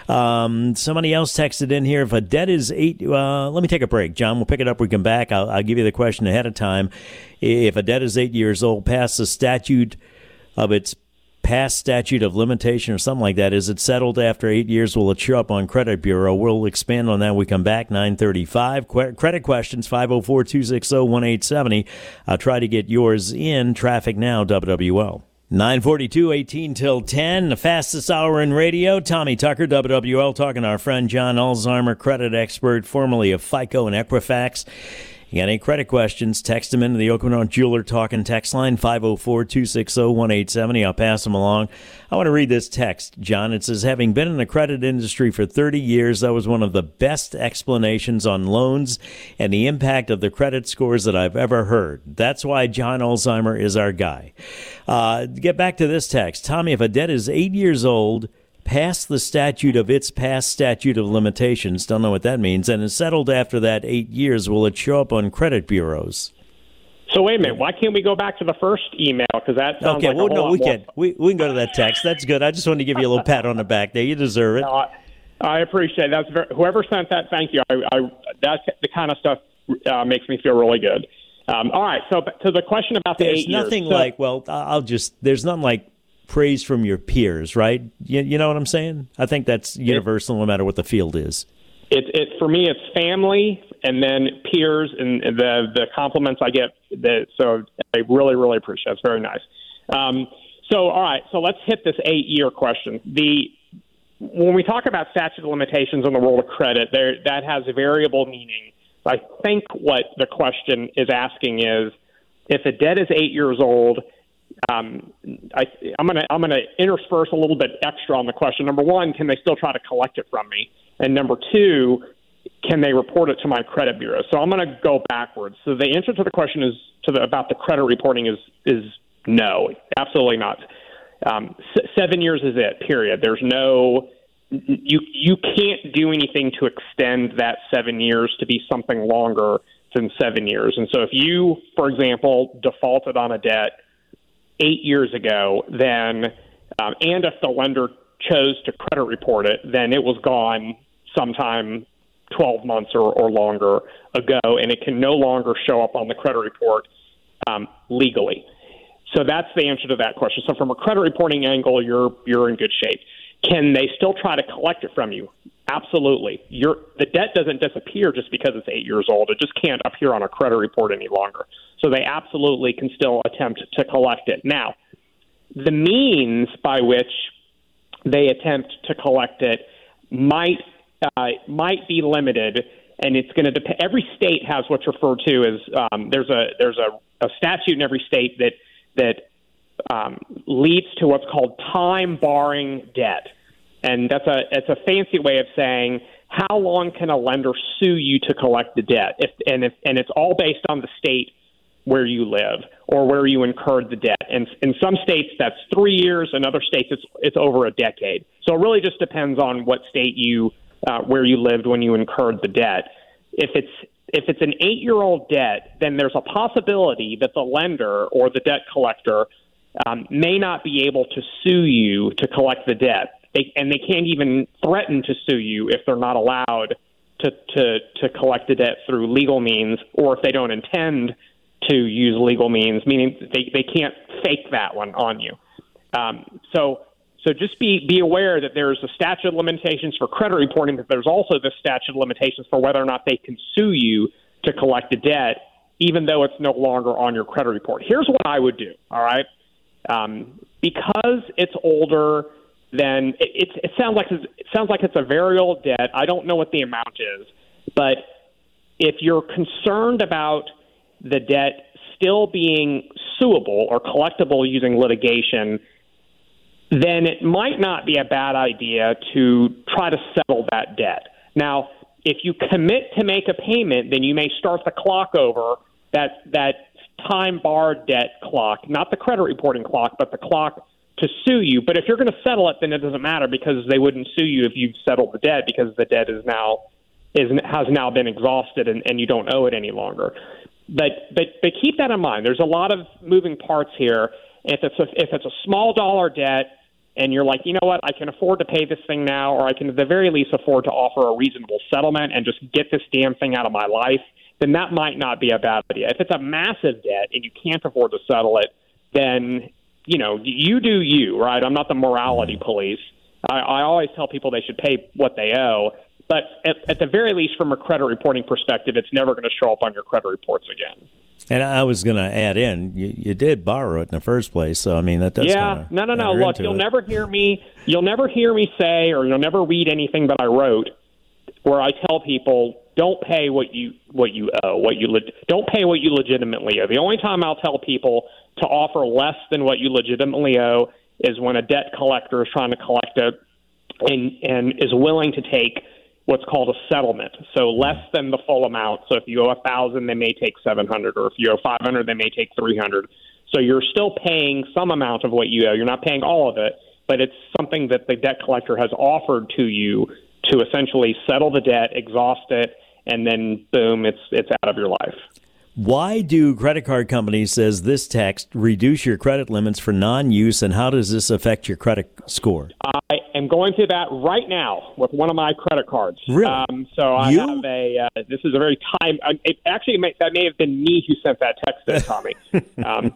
Um, somebody else texted in here. If a debt is eight, uh, let me take a break, John. We'll pick it up. We come back. I'll, I'll give you the question ahead of time. If a debt is eight years old, past the statute of its past statute of limitation or something like that, is it settled after eight years? Will it show up on Credit Bureau? We'll expand on that when we come back. nine thirty-five. Qu- credit questions, five oh four, two six oh, one eight seven oh. I'll try to get yours in. Traffic now, W W L. nine forty-two, eighteen till ten, the fastest hour in radio. Tommy Tucker, W W L, talking to our friend John Alzheimer, credit expert, formerly of FICO and Equifax. You got any credit questions, text them into the Oakland Jeweler Talking text line, five oh four, two six oh, one eight seven oh. I'll pass them along. I want to read this text, John. It says, having been in the credit industry for thirty years, that was one of the best explanations on loans and the impact of the credit scores that I've ever heard. That's why John Alzheimer is our guy. Uh, get back to this text. Tommy, if a debt is eight years old, past the statute of its past statute of limitations, don't know what that means, and is settled after that eight years, will it show up on credit bureaus? So wait a minute, why can't we go back to the first email? Because that sounds okay, like well, a whole no, lot we more. can. We, we can go to that text. That's good. I just wanted to give you a little pat on the back there. You deserve it. No, I, I appreciate it. That's very, whoever sent that, thank you. I, I, that's the kind of stuff uh, makes me feel really good. Um, all right, so to the question about the there's eight nothing years. So, like, well, I'll just, there's nothing like praise from your peers, right? You, you know what I'm saying? I think that's universal no matter what the field is. It, it for me, it's family and then peers and the the compliments I get. That, so I really, really appreciate it. It's very nice. Um, so, all right, so let's hit this eight-year question. The When we talk about statute of limitations in the world of credit, there that has a variable meaning. I think what the question is asking is, if a debt is eight years old, Um, I, I'm going to I'm going to intersperse a little bit extra on the question. Number one, can they still try to collect it from me? And number two, can they report it to my credit bureau? So I'm going to go backwards. So the answer to the question is to the, about the credit reporting is is no, absolutely not. Um, s- seven years is it. Period. There's no you you can't do anything to extend that seven years to be something longer than seven years. And so if you, for example, defaulted on a debt eight years ago, then, um, and if the lender chose to credit report it, then it was gone sometime twelve months or, or longer ago, and it can no longer show up on the credit report um, legally. So that's the answer to that question. So from a credit reporting angle, you're you're in good shape. Can they still try to collect it from you? Absolutely. You're, the debt doesn't disappear just because it's eight years old. It just can't appear on a credit report any longer. So they absolutely can still attempt to collect it. Now, the means by which they attempt to collect it might uh, might be limited, and it's going to depend. Every state has what's referred to as um, there's a there's a, a statute in every state that that um, leads to what's called time barring debt. And that's a it's a fancy way of saying how long can a lender sue you to collect the debt? If and if and it's all based on the state where you live or where you incurred the debt. And in some states that's three years, in other states it's it's over a decade. So it really just depends on what state you uh, where you lived when you incurred the debt. If it's if it's an eight-year-old debt, then there's a possibility that the lender or the debt collector um, may not be able to sue you to collect the debt. They, and they can't even threaten to sue you if they're not allowed to, to, to collect the debt through legal means, or if they don't intend to use legal means, meaning they, they can't fake that one on you. Um, so so just be be aware that there's a statute of limitations for credit reporting, but there's also the statute of limitations for whether or not they can sue you to collect a debt, even though it's no longer on your credit report. Here's what I would do, all right? Um, because it's older, then it, it, it sounds like it's, it sounds like it's a very old debt. I don't know what the amount is, but if you're concerned about the debt still being suable or collectible using litigation, then it might not be a bad idea to try to settle that debt. Now, if you commit to make a payment, then you may start the clock over, that that time-barred debt clock, not the credit reporting clock, but the clock to sue you. But if you're going to settle it, then it doesn't matter because they wouldn't sue you if you've settled the debt because the debt is now is has now been exhausted and, and you don't owe it any longer. But but but keep that in mind. There's a lot of moving parts here. If it's a, if it's a small dollar debt and you're like, you know what, I can afford to pay this thing now, or I can at the very least afford to offer a reasonable settlement and just get this damn thing out of my life, then that might not be a bad idea. If it's a massive debt and you can't afford to settle it, then, you know, you do you, right? I'm not the morality police. I, I always tell people they should pay what they owe. But at, at the very least, from a credit reporting perspective, it's never going to show up on your credit reports again. And I was going to add in, you, you did borrow it in the first place, so I mean that does. Yeah, no, no, no. Look, you'll it. never hear me. You'll never hear me say, or you'll never read anything that I wrote where I tell people don't pay what you what you owe, what you le- don't pay what you legitimately owe. The only time I'll tell people to offer less than what you legitimately owe is when a debt collector is trying to collect it and and is willing to take what's called a settlement, so less than the full amount. So if you owe a thousand, they may take seven hundred, or if you owe five hundred, they may take three hundred. So you're still paying some amount of what you owe. You're not paying all of it, but it's something that the debt collector has offered to you to essentially settle the debt, exhaust it, and then boom, it's it's out of your life. Why do credit card companies, says this text, reduce your credit limits for non-use, and how does this affect your credit score? I am going through that right now with one of my credit cards. Really? Um, so I you? have a, uh, this is a very time, uh, it actually, may, that may have been me who sent that text there, Tommy. um,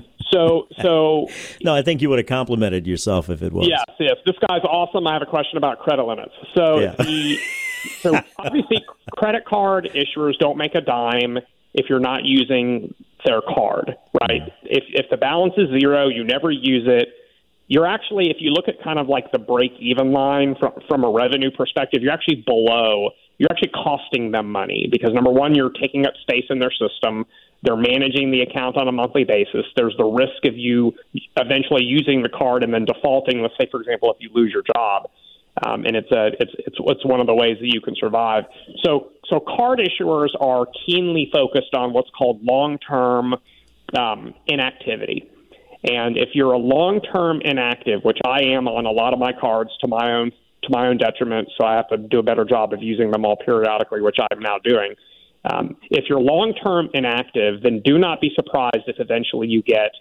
so, so. No, I think you would have complimented yourself if it was. Yes, yes. This guy's awesome. I have a question about credit limits. So, yeah. the, so obviously credit card issuers don't make a dime if you're not using their card, right? If if the balance is zero, you never use it. You're actually, if you look at kind of like the break-even line from from a revenue perspective, you're actually below. You're actually costing them money because, number one, you're taking up space in their system. They're managing the account on a monthly basis. There's the risk of you eventually using the card and then defaulting. Let's say, for example, if you lose your job. Um, and it's a it's it's it's one of the ways that you can survive. So so card issuers are keenly focused on what's called long-term um, inactivity. And if you're a long-term inactive, which I am on a lot of my cards to my own to my own detriment, so I have to do a better job of using them all periodically, which I'm now doing. Um, if you're long-term inactive, then do not be surprised if eventually you get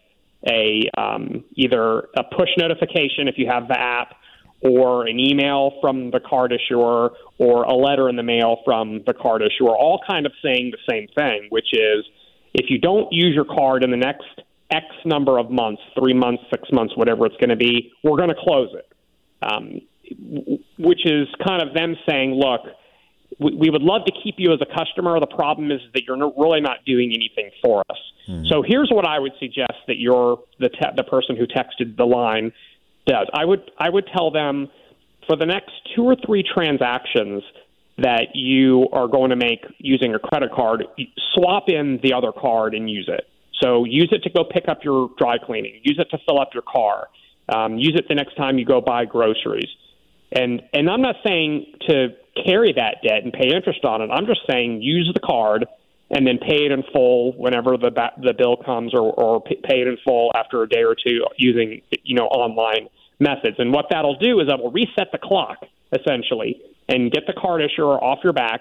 a um, either a push notification if you have the app, or an email from the card issuer, or a letter in the mail from the card issuer, all kind of saying the same thing, which is if you don't use your card in the next X number of months, three months, six months, whatever it's going to be, we're going to close it. Um, which is kind of them saying, look, we, we would love to keep you as a customer. The problem is that you're not, really not doing anything for us. Mm-hmm. So here's what I would suggest that you're the te- the person who texted the line does. I would I would tell them for the next two or three transactions that you are going to make using a credit card, swap in the other card and use it. So use it to go pick up your dry cleaning. Use it to fill up your car. Um, use it the next time you go buy groceries. And and I'm not saying to carry that debt and pay interest on it. I'm just saying use the card and then pay it in full whenever the ba- the bill comes, or, or pay it in full after a day or two using, you know, online methods. And what that'll do is that will reset the clock, essentially, and get the card issuer off your back.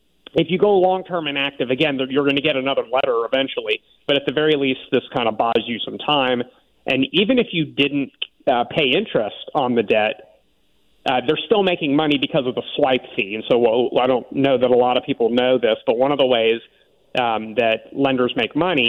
If you go long-term inactive, again, you're going to get another letter eventually, but at the very least, this kind of buys you some time. And even if you didn't uh, pay interest on the debt, Uh, they're still making money because of the swipe fee. And so well, I don't know that a lot of people know this, but one of the ways um, that lenders make money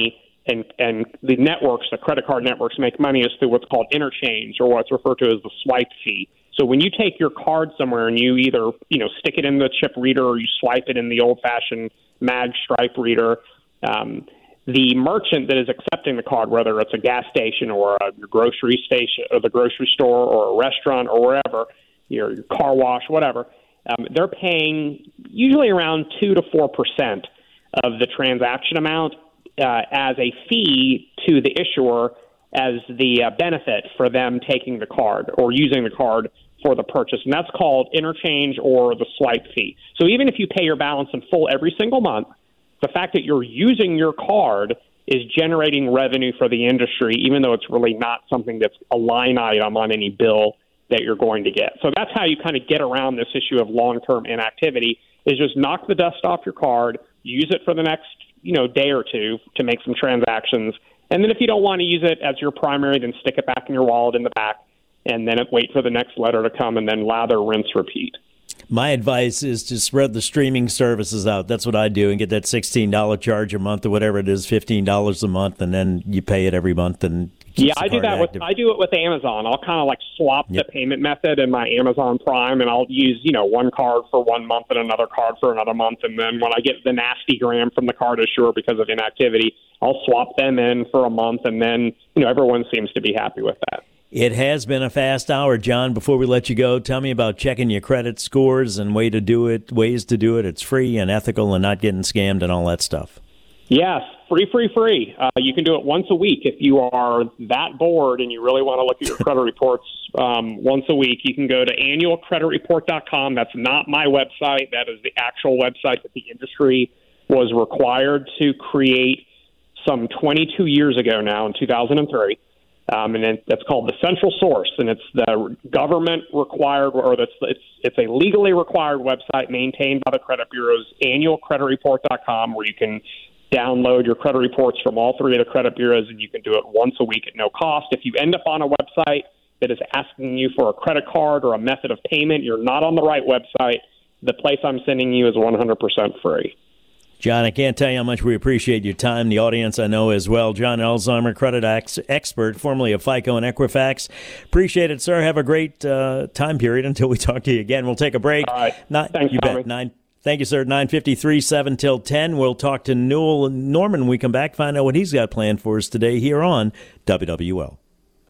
and and the networks, the credit card networks, make money is through what's called interchange, or what's referred to as the swipe fee. So when you take your card somewhere and you either, you know, stick it in the chip reader or you swipe it in the old-fashioned mag stripe reader, um, the merchant that is accepting the card, whether it's a gas station or a grocery station or the grocery store or a restaurant or wherever, your, your car wash, whatever, um, they're paying usually around two to four percent of the transaction amount uh, as a fee to the issuer as the uh, benefit for them taking the card or using the card for the purchase. And that's called interchange or the swipe fee. So even if you pay your balance in full every single month, the fact that you're using your card is generating revenue for the industry, even though it's really not something that's a line item on any bill that you're going to get. So that's how you kind of get around this issue of long-term inactivity, is just knock the dust off your card, use it for the next, you know, day or two to make some transactions. And then if you don't want to use it as your primary, then stick it back in your wallet in the back, and then wait for the next letter to come, and then lather, rinse, repeat. My advice is to spread the streaming services out. That's what I do, and get that sixteen dollars charge a month or whatever it is, fifteen dollars a month, and then you pay it every month. And yeah, I do that with I do it with Amazon. I'll kind of like swap yep. the payment method in my Amazon Prime, and I'll use, you know, one card for one month and another card for another month, and then when I get the nasty gram from the card issuer because of inactivity, I'll swap them in for a month, and then, you know, everyone seems to be happy with that. It has been a fast hour, John. Before we let you go, tell me about checking your credit scores and way to do it, ways to do it. It's free and ethical and not getting scammed and all that stuff. Yes, free, free, free. Uh, you can do it once a week if you are that bored and you really want to look at your credit reports um, once a week. You can go to annual credit report dot com. That's not my website. That is the actual website that the industry was required to create some twenty-two years ago now, in two thousand three. Um, and it, that's called the Central Source, and it's the government required, or that's it's it's a legally required website maintained by the credit bureaus, annual credit report dot com, where you can download your credit reports from all three of the credit bureaus, and you can do it once a week at no cost. If you end up on a website that is asking you for a credit card or a method of payment, you're not on the right website. The place I'm sending you is one hundred percent free. John, I can't tell you how much we appreciate your time. The audience I know as well. John Elsheimer, credit ex- expert, formerly of FICO and Equifax. Appreciate it, sir. Have a great uh, time period until we talk to you again. We'll take a break. All right. Not, Thanks, you Tommy. bet. Nine. Thank you, sir. nine fifty-three, seven till ten. We'll talk to Newell Norman when we come back, find out what he's got planned for us today here on W W L.